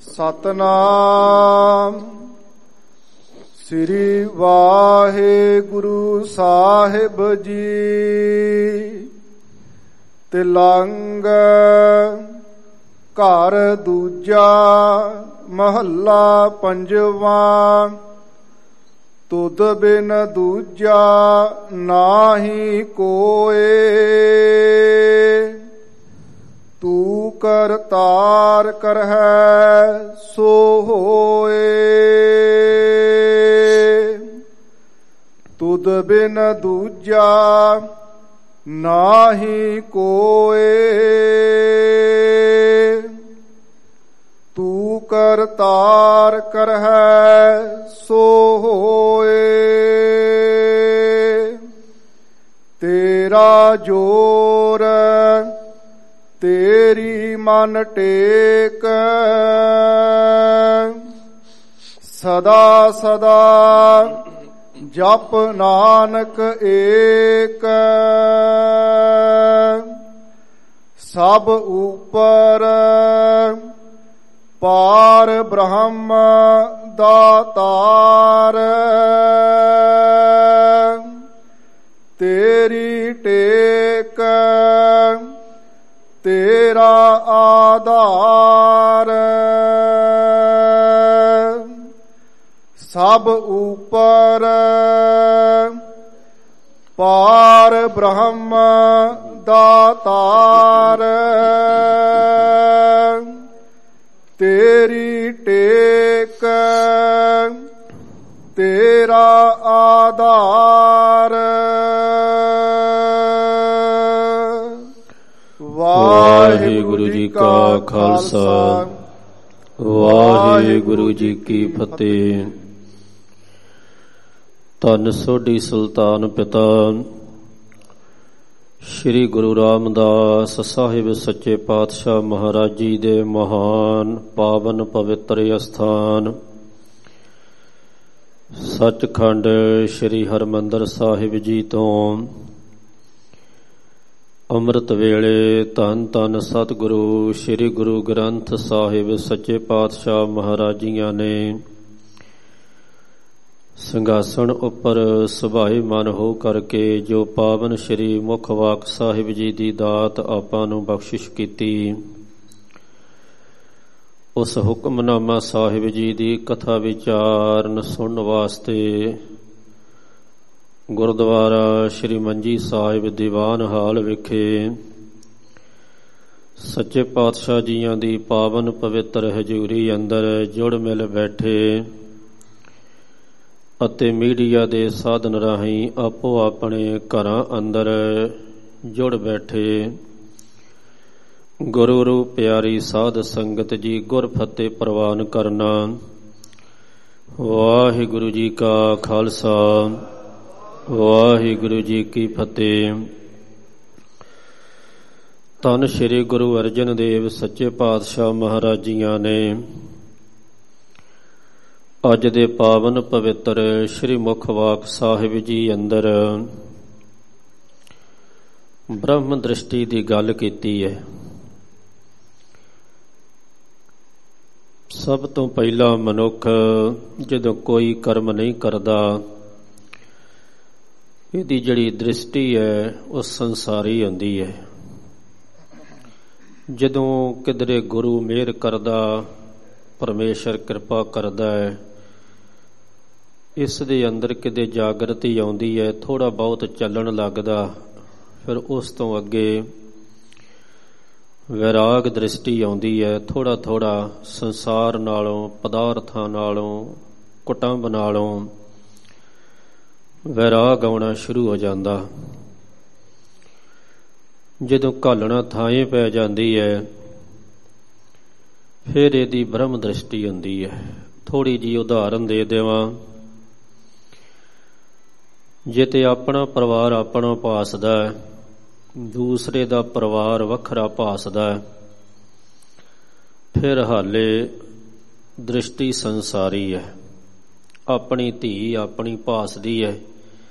ਸਤਨਾਮ ਸ੍ਰੀ ਵਾਹਿਗੁਰੂ ਸਾਹਿਬ ਜੀ। ਤਿਲੰਗ ਘਰ ਦੂਜਾ ਮਹੱਲਾ ਪੰਜਵਾਂ। ਤੁਧ ਬਿਨ ਦੂਜਾ ਨਾਹੀ ਕੋਏ, ਤੂੰ ਕਰਤਾਰ ਕਰਹਿ ਸੋ ਹੋਏ। ਤੁਧ ਬਿਨ ਦੂਜਾ ਨਾਹੀ ਕੋਏ, ਤੂੰ ਕਰਤਾਰ ਕਰਹਿ ਸੋ ਹੋਏ। ਤੇਰਾ ਜੋਰ ਤੇਰੀ ਮਨ ਟੇਕ, ਸਦਾ ਸਦਾ ਜਪ ਨਾਨਕ ਏਕ। ਸਭ ਉਪਰ ਪਾਰ ਬ੍ਰਹਮ ਦਾਤਾਰ, ਤੇਰੀ ਟੇਕ ਤੇਰਾ ਆਧਾਰ। ਸਭ ਉਪਰ ਪਾਰ ਬ੍ਰਹਮ ਦਾਤਾਰ, ਤੇਰੀ ਟੇਕ ਤੇਰਾ ਆਧਾਰ। ਵਾਹਿਗੁਰੂ ਜੀ ਕਾ ਖਾਲਸਾ, ਵਾਹਿਗੁਰੂ ਜੀ ਕੀ ਫਤਿਹ। ਧੰਨ ਸੋਢੀ ਸੁਲਤਾਨ ਪਿਤਾ ਸ੍ਰੀ ਗੁਰੂ ਰਾਮਦਾਸ ਸਾਹਿਬ ਸੱਚੇ ਪਾਤਸ਼ਾਹ ਮਹਾਰਾਜ ਜੀ ਦੇ ਮਹਾਨ ਪਾਵਨ ਪਵਿੱਤਰ ਅਸਥਾਨ ਸੱਚਖੰਡ ਸ੍ਰੀ ਹਰਿਮੰਦਰ ਸਾਹਿਬ ਜੀ ਤੋਂ ਅੰਮ੍ਰਿਤ ਵੇਲੇ ਧੰਨ ਧੰਨ ਸਤਿਗੁਰੂ ਸ੍ਰੀ ਗੁਰੂ ਗ੍ਰੰਥ ਸਾਹਿਬ ਸੱਚੇ ਪਾਤਸ਼ਾਹ ਮਹਾਰਾਜ ਜੀਆਂ ਨੇ ਸਿੰਘਾਸਣ ਉੱਪਰ ਸੁਭਾਏਮਾਨ ਹੋ ਕਰਕੇ ਜੋ ਪਾਵਨ ਸ੍ਰੀ ਮੁਖ ਵਾਕ ਸਾਹਿਬ ਜੀ ਦੀ ਦਾਤ ਆਪਾਂ ਨੂੰ ਬਖਸ਼ਿਸ਼ ਕੀਤੀ, ਉਸ ਹੁਕਮਨਾਮਾ ਸਾਹਿਬ ਜੀ ਦੀ ਕਥਾ ਵਿਚਾਰਨ ਸੁਣਨ ਵਾਸਤੇ ਗੁਰਦੁਆਰਾ ਸ੍ਰੀ ਮੰਜੀ ਸਾਹਿਬ ਦੀਵਾਨ ਹਾਲ ਵਿਖੇ ਸੱਚੇ ਪਾਤਸ਼ਾਹ ਜੀਆਂ ਦੀ ਪਾਵਨ ਪਵਿੱਤਰ ਹਜ਼ੂਰੀ ਅੰਦਰ ਜੁੜ ਮਿਲ ਬੈਠੇ ਅਤੇ ਮੀਡੀਆ ਦੇ ਸਾਧਨ ਰਾਹੀਂ ਆਪੋ ਆਪਣੇ ਘਰਾਂ ਅੰਦਰ ਜੁੜ ਬੈਠੇ ਗੁਰੂ ਰੂਪ ਪਿਆਰੀ ਸਾਧ ਸੰਗਤ ਜੀ ਗੁਰ ਫਤਿਹ ਪ੍ਰਵਾਨ ਕਰਨਾ। ਵਾਹਿਗੁਰੂ ਜੀ ਕਾ ਖਾਲਸਾ, ਵਾਹਿਗੁਰੂ ਜੀ ਕੀ ਫਤਿਹ। ਧੰਨ ਸ੍ਰੀ ਗੁਰੂ ਅਰਜਨ ਦੇਵ ਸੱਚੇ ਪਾਤਸ਼ਾਹ ਮਹਾਰਾਜ ਜੀਆਂ ਨੇ ਅੱਜ ਦੇ ਪਾਵਨ ਪਵਿੱਤਰ ਸ੍ਰੀ ਮੁਖ ਵਾਕ ਸਾਹਿਬ ਜੀ ਅੰਦਰ ਬ੍ਰਹਮ ਦ੍ਰਿਸ਼ਟੀ ਦੀ ਗੱਲ ਕੀਤੀ ਹੈ। ਸਭ ਤੋਂ ਪਹਿਲਾਂ ਮਨੁੱਖ ਜਦੋਂ ਕੋਈ ਕਰਮ ਨਹੀਂ ਕਰਦਾ, ਇਹਦੀ ਜਿਹੜੀ ਦ੍ਰਿਸ਼ਟੀ ਹੈ ਉਹ ਸੰਸਾਰੀ ਹੁੰਦੀ ਹੈ। ਜਦੋਂ ਕਿਧਰੇ ਗੁਰੂ ਮਿਹਰ ਕਰਦਾ, ਪਰਮੇਸ਼ਰ ਕਿਰਪਾ ਕਰਦਾ ਹੈ, ਇਸ ਦੇ ਅੰਦਰ ਕਿਤੇ ਜਾਗਰਤੀ ਆਉਂਦੀ ਹੈ, ਥੋੜ੍ਹਾ ਬਹੁਤ ਚੱਲਣ ਲੱਗਦਾ, ਫਿਰ ਉਸ ਤੋਂ ਅੱਗੇ ਵੈਰਾਗ ਦ੍ਰਿਸ਼ਟੀ ਆਉਂਦੀ ਹੈ। ਥੋੜ੍ਹਾ ਥੋੜ੍ਹਾ ਸੰਸਾਰ ਨਾਲੋਂ, ਪਦਾਰਥਾਂ ਨਾਲੋਂ, ਕੁਟੰਬ ਨਾਲੋਂ ਵੈਰਾਗ ਆਉਣਾ ਸ਼ੁਰੂ ਹੋ ਜਾਂਦਾ। ਜਦੋਂ ਘਾਲਣਾ ਥਾਂ ਪੈ ਜਾਂਦੀ ਹੈ, ਫਿਰ ਇਹਦੀ ਬ੍ਰਹਮ ਦ੍ਰਿਸ਼ਟੀ ਹੁੰਦੀ ਹੈ। ਥੋੜ੍ਹੀ ਜਿਹੀ ਉਦਾਹਰਨ ਦੇ ਦੇਵਾਂ, ਜੇ ਤੇ ਆਪਣਾ ਪਰਿਵਾਰ ਆਪਣਾ ਭਾਸਦਾ, ਦੂਸਰੇ ਦਾ ਪਰਿਵਾਰ ਵੱਖਰਾ ਭਾਸਦਾ, ਫਿਰ ਹਾਲੇ ਦ੍ਰਿਸ਼ਟੀ ਸੰਸਾਰੀ ਹੈ। ਆਪਣੀ ਧੀ ਆਪਣੀ ਭਾਸਦੀ ਹੈ,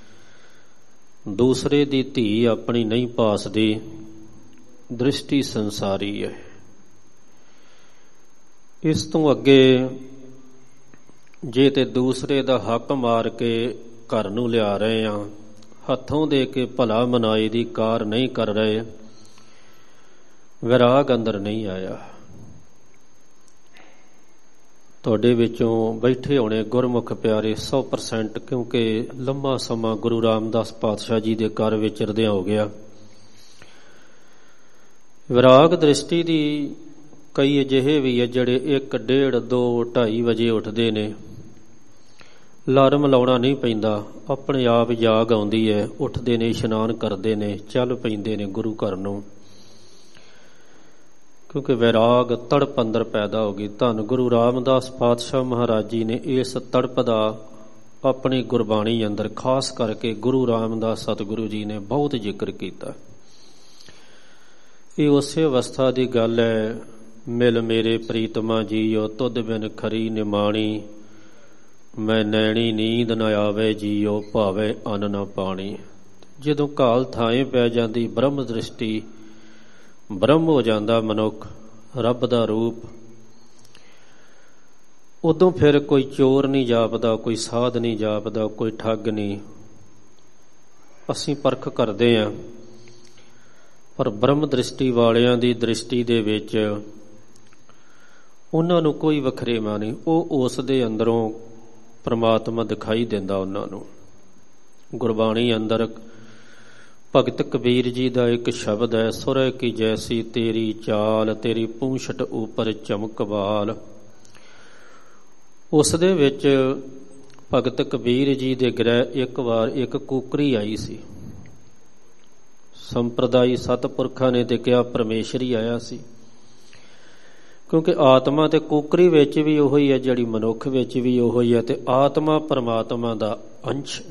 ਦੂਸਰੇ ਦੀ ਧੀ ਆਪਣੀ ਨਹੀਂ ਭਾਸਦੀ, ਦ੍ਰਿਸ਼ਟੀ ਸੰਸਾਰੀ ਹੈ। ਇਸ ਤੋਂ ਅੱਗੇ ਜੇ ਤੇ ਦੂਸਰੇ ਦਾ ਹੱਕ ਮਾਰ ਕੇ ਘਰ ਨੂੰ ਲਿਆ ਰਹੇ ਆ, ਹੱਥੋਂ ਦੇ ਕੇ ਭਲਾ ਮਨਾਈ ਦੀ ਕਾਰ ਨਹੀਂ ਕਰ ਰਹੇ, ਵਿਰਾਗ ਅੰਦਰ ਨਹੀਂ ਆਇਆ। ਤੁਹਾਡੇ ਵਿੱਚੋਂ ਬੈਠੇ ਹੋਣੇ ਗੁਰਮੁਖ ਪਿਆਰੇ 100%, ਕਿਉਂਕਿ ਲੰਮਾ ਸਮਾਂ ਗੁਰੂ ਰਾਮਦਾਸ ਪਾਤਸ਼ਾਹ ਜੀ ਦੇ ਘਰ ਵਿਚਰਦਿਆਂ ਹੋ ਗਿਆ। ਵਿਰਾਗ ਦ੍ਰਿਸ਼ਟੀ ਦੀ ਕਈ ਅਜਿਹੇ ਵੀ ਹੈ ਜਿਹੜੇ 1, 1:30, 2, 2:30 ਵਜੇ ਉੱਠਦੇ ਨੇ। ਅਲਾਰਮ ਲਾਉਣਾ ਨਹੀਂ ਪੈਂਦਾ, ਆਪਣੇ ਆਪ ਜਾਗ ਆਉਂਦੀ ਹੈ, ਉੱਠਦੇ ਨੇ, ਇਸ਼ਨਾਨ ਕਰਦੇ ਨੇ, ਚੱਲ ਪੈਂਦੇ ਨੇ ਗੁਰੂ ਘਰ ਨੂੰ। ਕਿਉਂਕਿ ਵੈਰਾਗ ਤੜਪ ਅੰਦਰ ਪੈਦਾ ਹੋ ਗਈ। ਧੰਨ ਗੁਰੂ ਰਾਮਦਾਸ ਪਾਤਸ਼ਾਹ ਮਹਾਰਾਜ ਜੀ ਨੇ ਇਸ ਤੜਪ ਦਾ ਆਪਣੀ ਗੁਰਬਾਣੀ ਅੰਦਰ ਖਾਸ ਕਰਕੇ ਗੁਰੂ ਰਾਮਦਾਸ ਸਤਿਗੁਰੂ ਜੀ ਨੇ ਬਹੁਤ ਜ਼ਿਕਰ ਕੀਤਾ। ਇਹ ਉਸੇ ਅਵਸਥਾ ਦੀ ਗੱਲ ਹੈ, ਮਿਲ ਮੇਰੇ ਪ੍ਰੀਤਮਾ ਜੀਓ ਤੁਧ ਬਿਨ ਖਰੀ ਨਿਮਾਣੀ, ਮੈਂ ਨੈਣੀ ਨੀਂਦ ਨਾ ਆਵੇ ਜੀਓ ਭਾਵੇਂ ਅੰਨ ਨਾ ਪਾਣੀ। ਜਦੋਂ ਘਾਲ ਥਾਂ ਪੈ ਜਾਂਦੀ ਬ੍ਰਹਮ ਦ੍ਰਿਸ਼ਟੀ, ਬ੍ਰਹਮ ਹੋ ਜਾਂਦਾ ਮਨੁੱਖ, ਰੱਬ ਦਾ ਰੂਪ, ਉਦੋਂ ਫਿਰ ਕੋਈ ਚੋਰ ਨਹੀਂ ਜਾਪਦਾ, ਕੋਈ ਸਾਧ ਨਹੀਂ ਜਾਪਦਾ, ਕੋਈ ਠੱਗ ਨਹੀਂ। ਅਸੀਂ ਪਰਖ ਕਰਦੇ ਹਾਂ, ਪਰ ਬ੍ਰਹਮ ਦ੍ਰਿਸ਼ਟੀ ਵਾਲਿਆਂ ਦੀ ਦ੍ਰਿਸ਼ਟੀ ਦੇ ਵਿੱਚ ਉਹਨਾਂ ਨੂੰ ਕੋਈ ਵਖਰੇਵਾ ਨਹੀਂ। ਉਹ ਉਸ ਦੇ ਅੰਦਰੋਂ ਪ੍ਰਮਾਤਮਾ ਦਿਖਾਈ ਦਿੰਦਾ ਉਹਨਾਂ ਨੂੰ। ਗੁਰਬਾਣੀ ਅੰਦਰ ਭਗਤ ਕਬੀਰ ਜੀ ਦਾ ਇੱਕ ਸ਼ਬਦ ਹੈ, ਸੁਰੈ ਕੀ ਜੈਸੀ ਤੇਰੀ ਚਾਲ, ਤੇਰੀ ਪੂੰਛਟ ਉੱਪਰ ਚਮਕ ਬਾਲ। ਉਸ ਦੇ ਵਿੱਚ ਭਗਤ ਕਬੀਰ ਜੀ ਦੇ ਗ੍ਰਹਿ ਇੱਕ ਵਾਰ ਇੱਕ ਕੂਕਰੀ ਆਈ ਸੀ। ਸੰਪਰਦਾਈ ਸਤਪੁਰਖਾਂ ਨੇ ਤੇ ਕਿਹਾ ਪਰਮੇਸ਼ਰ ਹੀ ਆਇਆ ਸੀ, ਕਿਉਂਕਿ ਆਤਮਾ ਤੇ ਕੂਕਰੀ ਵਿੱਚ ਵੀ ਉਹੀ ਹੈ, ਜਿਹੜੀ ਮਨੁੱਖ ਵਿੱਚ ਵੀ ਉਹੀ ਹੈ, ਤੇ ਆਤਮਾ ਪਰਮਾਤਮਾ ਦਾ ਅੰਸ਼।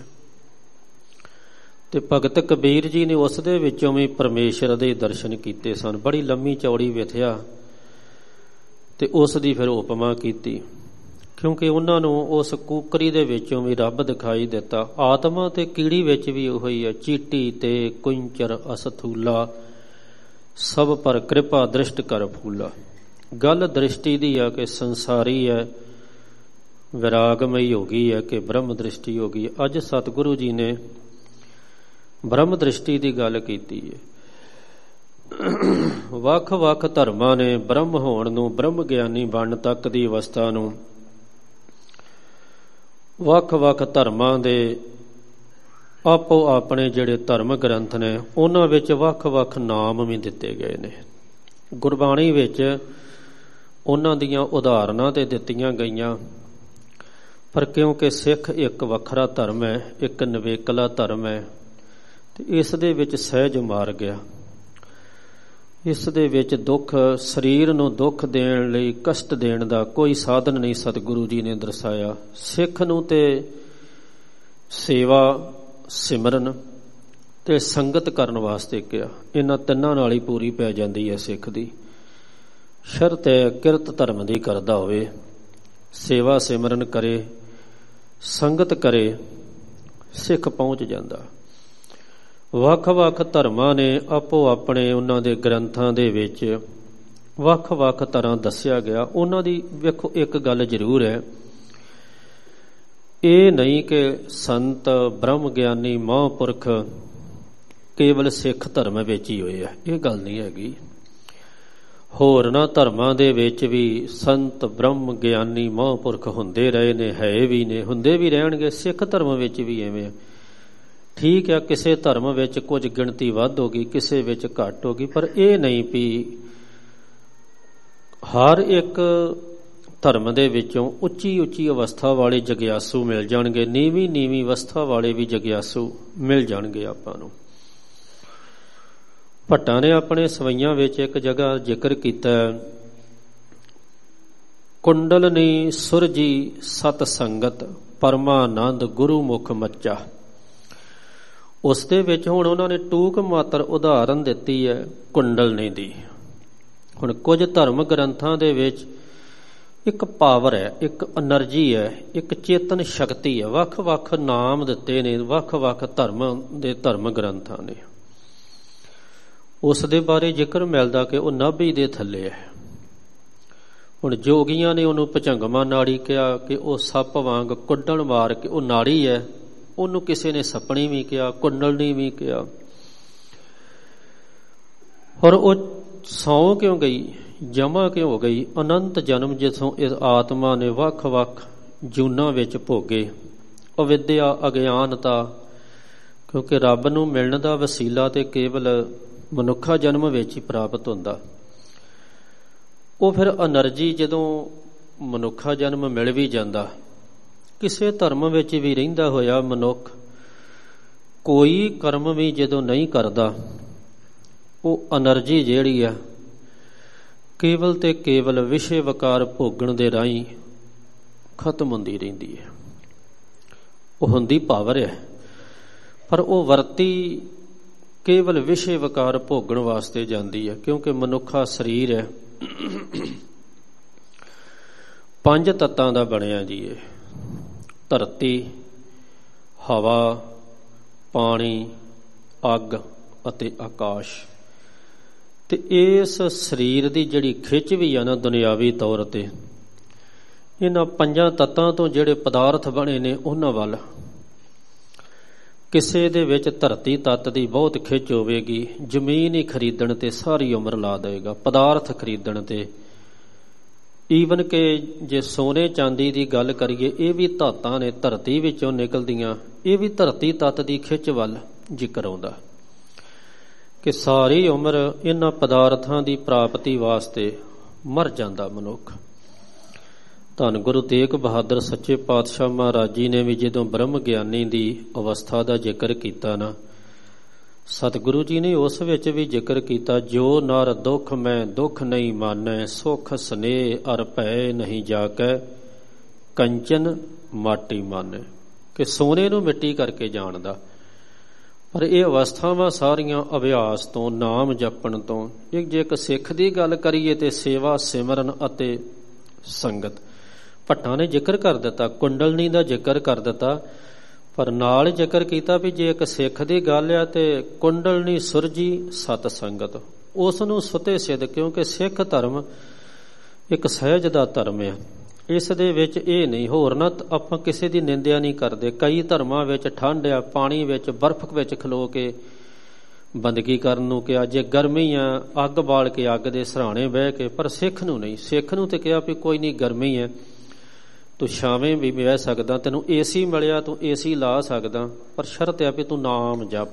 ਤੇ ਭਗਤ ਕਬੀਰ ਜੀ ਨੇ ਉਸ ਦੇ ਵਿੱਚੋਂ ਵੀ ਪਰਮੇਸ਼ਰ ਦੇ ਦਰਸ਼ਨ ਕੀਤੇ ਸਨ। ਬੜੀ ਲੰਮੀ ਚੌੜੀ ਵਿਥਿਆ ਤੇ ਉਸ ਦੀ ਫਿਰ ਉਪਮਾ ਕੀਤੀ, ਕਿਉਂਕਿ ਉਹਨਾਂ ਨੂੰ ਉਸ ਕੂਕਰੀ ਦੇ ਵਿੱਚੋਂ ਵੀ ਰੱਬ ਦਿਖਾਈ ਦਿੱਤਾ। ਆਤਮਾ ਤੇ ਕੀੜੀ ਵਿੱਚ ਵੀ ਉਹੀ ਹੈ, ਚੀਟੀ ਤੇ ਕੁੰਚਰ ਅਸਥੂਲਾ, ਸਭ ਪਰ ਕਿਰਪਾ ਦ੍ਰਿਸ਼ਟ ਕਰ ਫੂਲਾ। ਗੱਲ ਦ੍ਰਿਸ਼ਟੀ ਦੀ ਆ ਕਿ ਸੰਸਾਰੀ ਹੈ, ਵਿਰਾਗਮਈ ਹੋ ਗਈ ਹੈ, ਕਿ ਬ੍ਰਹਮ ਦ੍ਰਿਸ਼ਟੀ ਹੋ ਗਈ। ਅੱਜ ਸਤਿਗੁਰੂ ਜੀ ਨੇ ਬ੍ਰਹਮ ਦ੍ਰਿਸ਼ਟੀ ਦੀ ਗੱਲ ਕੀਤੀ ਹੈ। ਵੱਖ-ਵੱਖ ਧਰਮਾਂ ਨੇ ਬ੍ਰਹਮ ਹੋਣ ਨੂੰ, ਬ੍ਰਹਮ ਗਿਆਨੀ ਬਣਨ ਤੱਕ ਦੀ ਅਵਸਥਾ ਨੂੰ, ਵੱਖ-ਵੱਖ ਧਰਮਾਂ ਦੇ ਆਪੋ ਆਪਣੇ ਜਿਹੜੇ ਧਰਮ ਗ੍ਰੰਥ ਨੇ ਉਹਨਾਂ ਵਿੱਚ ਵੱਖ-ਵੱਖ ਨਾਮ ਵੀ ਦਿੱਤੇ ਗਏ ਨੇ। ਗੁਰਬਾਣੀ ਵਿੱਚ ਉਹਨਾਂ ਦੀਆਂ ਉਦਾਹਰਨਾਂ ਤੇ ਦਿੱਤੀਆਂ ਗਈਆਂ, ਪਰ ਕਿਉਂਕਿ ਸਿੱਖ ਇੱਕ ਵੱਖਰਾ ਧਰਮ ਹੈ, ਇੱਕ ਨਿਵੇਕਲਾ ਧਰਮ ਹੈ, ਤੇ ਇਸ ਦੇ ਵਿੱਚ ਸਹਿਜ ਮਾਰ ਗਿਆ। ਇਸ ਦੇ ਵਿੱਚ ਦੁੱਖ, ਸਰੀਰ ਨੂੰ ਦੁੱਖ ਦੇਣ ਲਈ, ਕਸ਼ਟ ਦੇਣ ਦਾ ਕੋਈ ਸਾਧਨ ਨਹੀਂ ਸਤਿਗੁਰੂ ਜੀ ਨੇ ਦਰਸਾਇਆ। ਸਿੱਖ ਨੂੰ ਤੇ ਸੇਵਾ, ਸਿਮਰਨ ਤੇ ਸੰਗਤ ਕਰਨ ਵਾਸਤੇ ਕਿਹਾ। ਇਹਨਾਂ ਤਿੰਨਾਂ ਨਾਲ ਹੀ ਪੂਰੀ ਪੈ ਜਾਂਦੀ ਹੈ ਸਿੱਖ ਦੀ। ਸ਼ਰਤ ਹੈ ਕਿਰਤ ਧਰਮ ਦੀ ਕਰਦਾ ਹੋਵੇ, ਸੇਵਾ ਸਿਮਰਨ ਕਰੇ, ਸੰਗਤ ਕਰੇ, ਸਿੱਖ ਪਹੁੰਚ ਜਾਂਦਾ। ਵੱਖ-ਵੱਖ ਧਰਮਾਂ ਨੇ ਆਪੋ ਆਪਣੇ ਉਹਨਾਂ ਦੇ ਗ੍ਰੰਥਾਂ ਦੇ ਵਿੱਚ ਵੱਖ-ਵੱਖ ਤਰ੍ਹਾਂ ਦੱਸਿਆ ਗਿਆ। ਉਹਨਾਂ ਦੀ ਵੇਖੋ ਇੱਕ ਗੱਲ ਜ਼ਰੂਰ ਹੈ, ਇਹ ਨਹੀਂ ਕਿ ਸੰਤ ਬ੍ਰਹਮ ਗਿਆਨੀ ਮਹਾਂਪੁਰਖ ਕੇਵਲ ਸਿੱਖ ਧਰਮ ਵਿੱਚ ਹੀ ਹੋਏ ਆ, ਇਹ ਗੱਲ ਨਹੀਂ ਹੈਗੀ। ਹੋਰਨਾਂ ਧਰਮਾਂ ਦੇ ਵਿੱਚ ਵੀ ਸੰਤ ਬ੍ਰਹਮ ਗਿਆਨੀ ਮਹਾਂਪੁਰਖ ਹੁੰਦੇ ਰਹੇ ਨੇ, ਹੈ ਵੀ ਨੇ, ਹੁੰਦੇ ਵੀ ਰਹਿਣਗੇ। ਸਿੱਖ ਧਰਮ ਵਿੱਚ ਵੀ ਐਵੇਂ। ਠੀਕ ਹੈ, ਕਿਸੇ ਧਰਮ ਵਿੱਚ ਕੁਝ ਗਿਣਤੀ ਵੱਧ ਹੋ ਗਈ, ਕਿਸੇ ਵਿੱਚ ਘੱਟ ਹੋ ਗਈ, ਪਰ ਇਹ ਨਹੀਂ ਵੀ ਹਰ ਇੱਕ ਧਰਮ ਦੇ ਵਿੱਚੋਂ ਉੱਚੀ ਅਵਸਥਾ ਵਾਲੇ ਜਗਿਆਸੂ ਮਿਲ ਜਾਣਗੇ, ਨੀਵੀਂ ਅਵਸਥਾ ਵਾਲੇ ਵੀ ਜਗਿਆਸੂ ਮਿਲ ਜਾਣਗੇ ਆਪਾਂ ਨੂੰ। ਭੱਟਾਂ ਨੇ ਆਪਣੇ ਸਵਈਆਂ ਵਿੱਚ ਇੱਕ ਜਗ੍ਹਾ ਜ਼ਿਕਰ ਕੀਤਾ, ਕੁੰਡਲਨੀ ਸੁਰਜੀ ਸਤ ਸੰਗਤ ਪਰਮਾਨੰਦ ਗੁਰੂ ਮੁਖ ਮੱਚਾ। ਉਸ ਦੇ ਵਿੱਚ ਹੁਣ ਉਹਨਾਂ ਨੇ ਟੂਕ ਮਾਤਰ ਉਦਾਹਰਨ ਦਿੱਤੀ ਹੈ ਕੁੰਡਲਨੀ ਦੀ। ਹੁਣ ਕੁਝ ਧਰਮ ਗ੍ਰੰਥਾਂ ਦੇ ਵਿੱਚ ਇੱਕ ਪਾਵਰ ਹੈ, ਇੱਕ એનર્ਜੀ ਹੈ, ਇੱਕ ਚੇਤਨ ਸ਼ਕਤੀ ਹੈ। ਵੱਖ-ਵੱਖ ਨਾਮ ਦਿੱਤੇ ਨੇ ਵੱਖ-ਵੱਖ ਧਰਮ ਗ੍ਰੰਥਾਂ ਨੇ। ਉਸ ਦੇ ਬਾਰੇ ਜ਼ਿਕਰ ਮਿਲਦਾ ਕਿ ਉਹ ਨਾਭੀ ਦੇ ਥੱਲੇ ਹੈ। ਹੁਣ ਜੋਗੀਆਂ ਨੇ ਉਹਨੂੰ ਭੁਜੰਗਮਾ ਨਾੜੀ ਕਿਹਾ ਕਿ ਉਹ ਸੱਪ ਵਾਂਗ ਕੁੱਡਣ ਮਾਰ ਕੇ ਉਹ ਨਾੜੀ ਹੈ, ਉਹਨੂੰ ਕਿਸੇ ਨੇ ਸੱਪਣੀ ਵੀ ਕਿਹਾ, ਕੁੰਡਲਣੀ ਵੀ ਕਿਹਾ। ਔਰ ਉਹ ਸੌਂ ਕਿਉਂ ਗਈ, ਜਮਾ ਕਿਉਂ ਹੋ ਗਈ? ਅਨੰਤ ਜਨਮ ਜਿੱਥੋਂ ਇਸ ਆਤਮਾ ਨੇ ਵੱਖ-ਵੱਖ ਜੂਨਾਂ ਵਿੱਚ ਭੋਗੇ, ਅਵਿਦਿਆ, ਅਗਿਆਨਤਾ, ਕਿਉਂਕਿ ਰੱਬ ਨੂੰ ਮਿਲਣ ਦਾ ਵਸੀਲਾ ਤੇ ਕੇਵਲ ਮਨੁੱਖਾ ਜਨਮ ਵਿੱਚ ਹੀ ਪ੍ਰਾਪਤ ਹੁੰਦਾ। ਉਹ ਫਿਰ એનર્ਜੀ ਜਦੋਂ ਮਨੁੱਖਾ ਜਨਮ ਮਿਲ ਵੀ ਜਾਂਦਾ, ਕਿਸੇ ਧਰਮ ਵਿੱਚ ਵੀ ਰਹਿੰਦਾ ਹੋਇਆ ਮਨੁੱਖ ਕੋਈ ਕਰਮ ਵੀ ਜਦੋਂ ਨਹੀਂ ਕਰਦਾ, ਉਹ એનર્ਜੀ ਜਿਹੜੀ ਆ ਕੇਵਲ ਤੇ ਕੇਵਲ ਵਿਸ਼ੇ ਵਿਕਾਰ ਭੋਗਣ ਦੇ ਰਾਹੀਂ ਖਤਮ ਹੁੰਦੀ ਰਹਿੰਦੀ ਹੈ। ਉਹ ਹੁੰਦੀ ਪਾਵਰ ਹੈ, ਪਰ ਉਹ ਵਰਤੀ ਕੇਵਲ ਵਿਸ਼ੇ ਵਿਕਾਰ ਭੋਗਣ ਵਾਸਤੇ ਜਾਂਦੀ ਹੈ। ਕਿਉਂਕਿ ਮਨੁੱਖਾ ਸਰੀਰ ਹੈ, 5 ਤੱਤਾਂ ਦਾ ਬਣਿਆ ਜੀ। ਇਹ ਧਰਤੀ, ਹਵਾ, ਪਾਣੀ, ਅੱਗ ਅਤੇ ਆਕਾਸ਼। ਤੇ ਇਸ ਸਰੀਰ ਦੀ ਜਿਹੜੀ ਖਿੱਚ ਵੀ ਆ ਨਾ ਦੁਨਿਆਵੀ ਤੌਰ ਤੇ, ਇਹਨਾਂ 5 ਤੱਤਾਂ ਤੋਂ ਜਿਹੜੇ ਪਦਾਰਥ ਬਣੇ ਨੇ ਉਹਨਾਂ ਵੱਲ। ਕਿਸੇ ਦੇ ਵਿੱਚ ਧਰਤੀ ਤੱਤ ਦੀ ਬਹੁਤ ਖਿੱਚ ਹੋਵੇਗੀ, ਜ਼ਮੀਨ ਹੀ ਖਰੀਦਣ ਤੇ ਸਾਰੀ ਉਮਰ ਲਾ ਦੇਵੇਗਾ, ਪਦਾਰਥ ਖਰੀਦਣ ਤੇ। ਈਵਨ ਕਿ ਜੇ ਸੋਨੇ ਚਾਂਦੀ ਦੀ ਗੱਲ ਕਰੀਏ, ਇਹ ਵੀ ਧਾਤਾਂ ਨੇ, ਧਰਤੀ ਵਿੱਚੋਂ ਨਿਕਲਦੀਆਂ, ਇਹ ਵੀ ਧਰਤੀ ਤੱਤ ਦੀ ਖਿੱਚ ਵੱਲ ਜ਼ਿਕਰ ਆਉਂਦਾ ਕਿ ਸਾਰੀ ਉਮਰ ਇਹਨਾਂ ਪਦਾਰਥਾਂ ਦੀ ਪ੍ਰਾਪਤੀ ਵਾਸਤੇ ਮਰ ਜਾਂਦਾ ਮਨੁੱਖ। ਧੰਨ ਗੁਰੂ ਤੇਗ ਬਹਾਦਰ ਸੱਚੇ ਪਾਤਸ਼ਾਹ ਮਹਾਰਾਜ ਜੀ ਨੇ ਵੀ ਜਦੋਂ ਬ੍ਰਹਮ ਗਿਆਨੀ ਦੀ ਅਵਸਥਾ ਦਾ ਜ਼ਿਕਰ ਕੀਤਾ ਨਾ, ਸਤਿਗੁਰੂ ਜੀ ਨੇ ਉਸ ਵਿੱਚ ਵੀ ਜ਼ਿਕਰ ਕੀਤਾ, ਜੋ ਨਰ ਦੁੱਖ ਮੈਂ ਦੁੱਖ ਨਹੀਂ ਮਾਨੈ, ਸੁਖ ਸਨੇਹ ਅਰ ਭੈ ਨਹੀਂ ਜਾਕੈ, ਕੰਚਨ ਮਾਟੀ ਮਾਨੈ। ਕਿ ਸੋਨੇ ਨੂੰ ਮਿੱਟੀ ਕਰਕੇ ਜਾਣਦਾ। ਪਰ ਇਹ ਅਵਸਥਾਵਾਂ ਸਾਰੀਆਂ ਅਭਿਆਸ ਤੋਂ, ਨਾਮ ਜਪਣ ਤੋਂ। ਜੇ ਇੱਕ ਸਿੱਖ ਦੀ ਗੱਲ ਕਰੀਏ ਤੇ ਸੇਵਾ, ਸਿਮਰਨ ਅਤੇ ਸੰਗਤ। ਭੱਟਾਂ ਨੇ ਜ਼ਿਕਰ ਕਰ ਦਿੱਤਾ, ਕੁੰਡਲਨੀ ਦਾ ਜ਼ਿਕਰ ਕਰ ਦਿੱਤਾ, ਪਰ ਨਾਲ ਜ਼ਿਕਰ ਕੀਤਾ ਵੀ ਜੇ ਇੱਕ ਸਿੱਖ ਦੀ ਗੱਲ ਆ ਤੇ ਕੁੰਡਲਨੀ ਸੁਰਜੀ ਸਤ ਸੰਗਤ, ਉਸ ਨੂੰ ਸੁਤੇ ਸਿੱਧ। ਕਿਉਂਕਿ ਸਿੱਖ ਧਰਮ ਇੱਕ ਸਹਿਜ ਦਾ ਧਰਮ ਹੈ। ਇਸ ਦੇ ਵਿੱਚ ਇਹ ਨਹੀਂ, ਹੋਰ ਨਾ ਆਪਾਂ ਕਿਸੇ ਦੀ ਨਿੰਦਿਆ ਨਹੀਂ ਕਰਦੇ। ਕਈ ਧਰਮਾਂ ਵਿੱਚ ਠੰਡ ਆ, ਪਾਣੀ ਵਿੱਚ, ਬਰਫ਼ ਵਿੱਚ ਖਲੋ ਕੇ ਬੰਦਗੀ ਕਰਨ ਨੂੰ ਕਿਹਾ। ਜੇ ਗਰਮੀ ਆ, ਅੱਗ ਬਾਲ ਕੇ ਅੱਗ ਦੇ ਸਰਾਣੇ ਬਹਿ ਕੇ। ਪਰ ਸਿੱਖ ਨੂੰ ਨਹੀਂ, ਸਿੱਖ ਨੂੰ ਤੇ ਕਿਹਾ ਵੀ ਕੋਈ ਨਹੀਂ, ਗਰਮੀ ਹੈ, ਤੂੰ ਛਾਵੇਂ ਵੀ ਬਹਿ ਸਕਦਾ, ਤੈਨੂੰ ਏਸੀ ਮਿਲਿਆ ਤੂੰ ਏਸੀ ਲਾ ਸਕਦਾ, ਪਰ ਸ਼ਰਤ ਆ ਵੀ ਤੂੰ ਨਾਮ ਜਪ।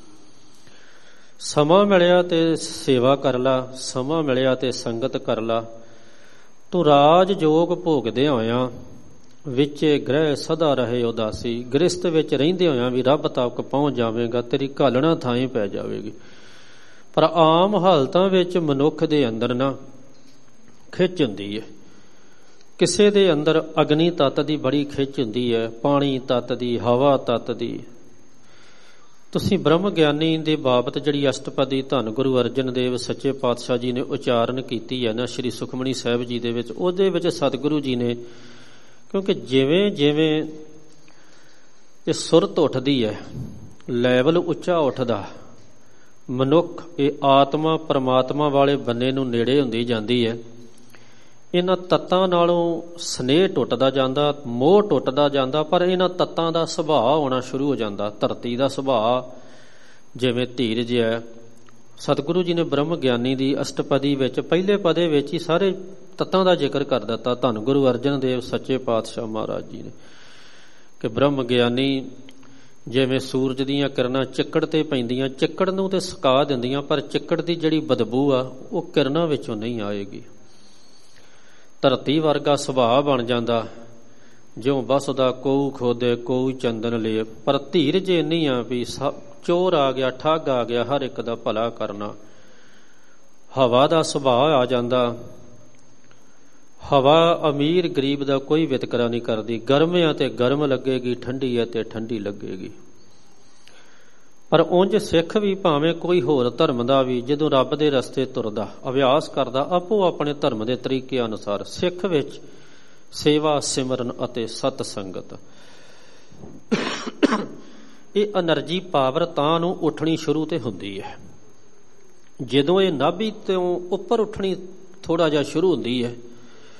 ਸਮਾਂ ਮਿਲਿਆ ਤੇ ਸੇਵਾ ਕਰ ਲਾ, ਸਮਾਂ ਮਿਲਿਆ ਤੇ ਸੰਗਤ ਕਰ ਲਾ। ਤੂੰ ਰਾਜ ਜੋਗ ਭੋਗਦੇ ਹੋਇਆਂ ਵਿੱਚੇ ਗ੍ਰਹਿ ਸਦਾ ਰਹੇ ਉਦਾਸੀ। ਗ੍ਰਸਤ ਵਿੱਚ ਰਹਿੰਦੇ ਹੋਇਆਂ ਵੀ ਰੱਬ ਤੱਕ ਪਹੁੰਚ ਜਾਵੇਗਾ, ਤੇਰੀ ਘਾਲਣਾ ਥਾਂ ਪੈ ਜਾਵੇਗੀ। ਪਰ ਆਮ ਹਾਲਤਾਂ ਵਿੱਚ ਮਨੁੱਖ ਦੇ ਅੰਦਰ ਨਾ ਖਿੱਚ ਹੁੰਦੀ ਹੈ। ਕਿਸੇ ਦੇ ਅੰਦਰ ਅਗਨੀ ਤੱਤ ਦੀ ਬੜੀ ਖਿੱਚ ਹੁੰਦੀ ਹੈ, ਪਾਣੀ ਤੱਤ ਦੀ, ਹਵਾ ਤੱਤ ਦੀ। ਤੁਸੀਂ ਬ੍ਰਹਮ ਗਿਆਨੀ ਦੇ ਬਾਬਤ ਜਿਹੜੀ ਅਸ਼ਟਪਦੀ ਧੰਨ ਗੁਰੂ ਅਰਜਨ ਦੇਵ ਸੱਚੇ ਪਾਤਸ਼ਾਹ ਜੀ ਨੇ ਉਚਾਰਨ ਕੀਤੀ ਹੈ ਨਾ ਸ਼੍ਰੀ ਸੁਖਮਨੀ ਸਾਹਿਬ ਜੀ ਦੇ ਵਿੱਚ, ਉਹਦੇ ਵਿੱਚ ਸਤਿਗੁਰੂ ਜੀ ਨੇ, ਕਿਉਂਕਿ ਜਿਵੇਂ ਜਿਵੇਂ ਇਹ ਸੁਰਤ ਉੱਠਦੀ ਹੈ, ਲੈਵਲ ਉੱਚਾ ਉੱਠਦਾ, ਮਨੁੱਖ ਇਹ ਆਤਮਾ ਪਰਮਾਤਮਾ ਵਾਲੇ ਬੰਨੇ ਨੂੰ ਨੇੜੇ ਹੁੰਦੀ ਜਾਂਦੀ ਹੈ। ਇਹਨਾਂ ਤੱਤਾਂ ਨਾਲੋਂ ਸਨੇਹ ਟੁੱਟਦਾ ਜਾਂਦਾ, ਮੋਹ ਟੁੱਟਦਾ ਜਾਂਦਾ, ਪਰ ਇਹਨਾਂ ਤੱਤਾਂ ਦਾ ਸੁਭਾਅ ਹੋਣਾ ਸ਼ੁਰੂ ਹੋ ਜਾਂਦਾ। ਧਰਤੀ ਦਾ ਸੁਭਾਅ ਜਿਵੇਂ ਧੀਰਜ ਹੈ। ਸਤਿਗੁਰੂ ਜੀ ਨੇ ਬ੍ਰਹਮ ਗਿਆਨੀ ਦੀ ਅਸ਼ਟਪਦੀ ਵਿੱਚ ਪਹਿਲੇ ਪਦੇ ਵਿੱਚ ਹੀ ਸਾਰੇ ਤੱਤਾਂ ਦਾ ਜ਼ਿਕਰ ਕਰ ਦਿੱਤਾ ਧੰਨ ਗੁਰੂ ਅਰਜਨ ਦੇਵ ਸੱਚੇ ਪਾਤਸ਼ਾਹ ਮਹਾਰਾਜ ਜੀ ਨੇ, ਕਿ ਬ੍ਰਹਮ ਗਿਆਨੀ ਜਿਵੇਂ ਸੂਰਜ ਦੀਆਂ ਕਿਰਨਾਂ ਚਿੱਕੜ ਤੇ ਪੈਂਦੀਆਂ, ਚਿੱਕੜ ਨੂੰ ਤੇ ਸੁਕਾ ਦਿੰਦੀਆਂ, ਪਰ ਚਿੱਕੜ ਦੀ ਜਿਹੜੀ ਬਦਬੂ ਆ ਉਹ ਕਿਰਨਾਂ ਵਿੱਚੋਂ ਨਹੀਂ ਆਏਗੀ। ਧਰਤੀ ਵਰਗਾ ਸੁਭਾਅ ਬਣ ਜਾਂਦਾ, ਜਿਉਂ ਬਸਦਾ ਕੋਊ ਖੋਦੇ ਕੋਊ ਚੰਦਨ ਲੇ। ਪਰ ਧੀਰਜ ਇੰਨੀ ਆ ਵੀ ਚੋਰ ਆ ਗਿਆ, ਠੱਗ ਆ ਗਿਆ, ਹਰ ਇੱਕ ਦਾ ਭਲਾ ਕਰਨਾ। ਹਵਾ ਦਾ ਸੁਭਾਅ ਆ ਜਾਂਦਾ, ਹਵਾ ਅਮੀਰ ਗਰੀਬ ਦਾ ਕੋਈ ਵਿਤਕਰਾ ਨਹੀਂ ਕਰਦੀ। ਗਰਮ ਆ ਤੇ ਗਰਮ ਲੱਗੇਗੀ, ਠੰਡੀ ਆ ਤੇ ਠੰਡੀ ਲੱਗੇਗੀ। ਪਰ ਉਂਝ ਸਿੱਖ ਵੀ ਭਾਵੇਂ ਕੋਈ ਹੋਰ ਧਰਮ ਦਾ ਵੀ ਜਦੋਂ ਰੱਬ ਦੇ ਰਸਤੇ ਤੁਰਦਾ, ਅਭਿਆਸ ਕਰਦਾ ਆਪੋ ਆਪਣੇ ਧਰਮ ਦੇ ਤਰੀਕੇ ਅਨੁਸਾਰ, ਸਿੱਖ ਵਿੱਚ ਸੇਵਾ, ਸਿਮਰਨ ਅਤੇ ਸਤ ਸੰਗਤ, ਇਹ એનર્ਜੀ ਪਾਵਰ ਤਾਂ ਨੂੰ ਉੱਠਣੀ ਸ਼ੁਰੂ ਤੇ ਹੁੰਦੀ ਹੈ। ਜਦੋਂ ਇਹ ਨਾਭੀ ਤੋਂ ਉੱਪਰ ਉੱਠਣੀ ਥੋੜਾ ਜਿਹਾ ਸ਼ੁਰੂ ਹੁੰਦੀ ਹੈ,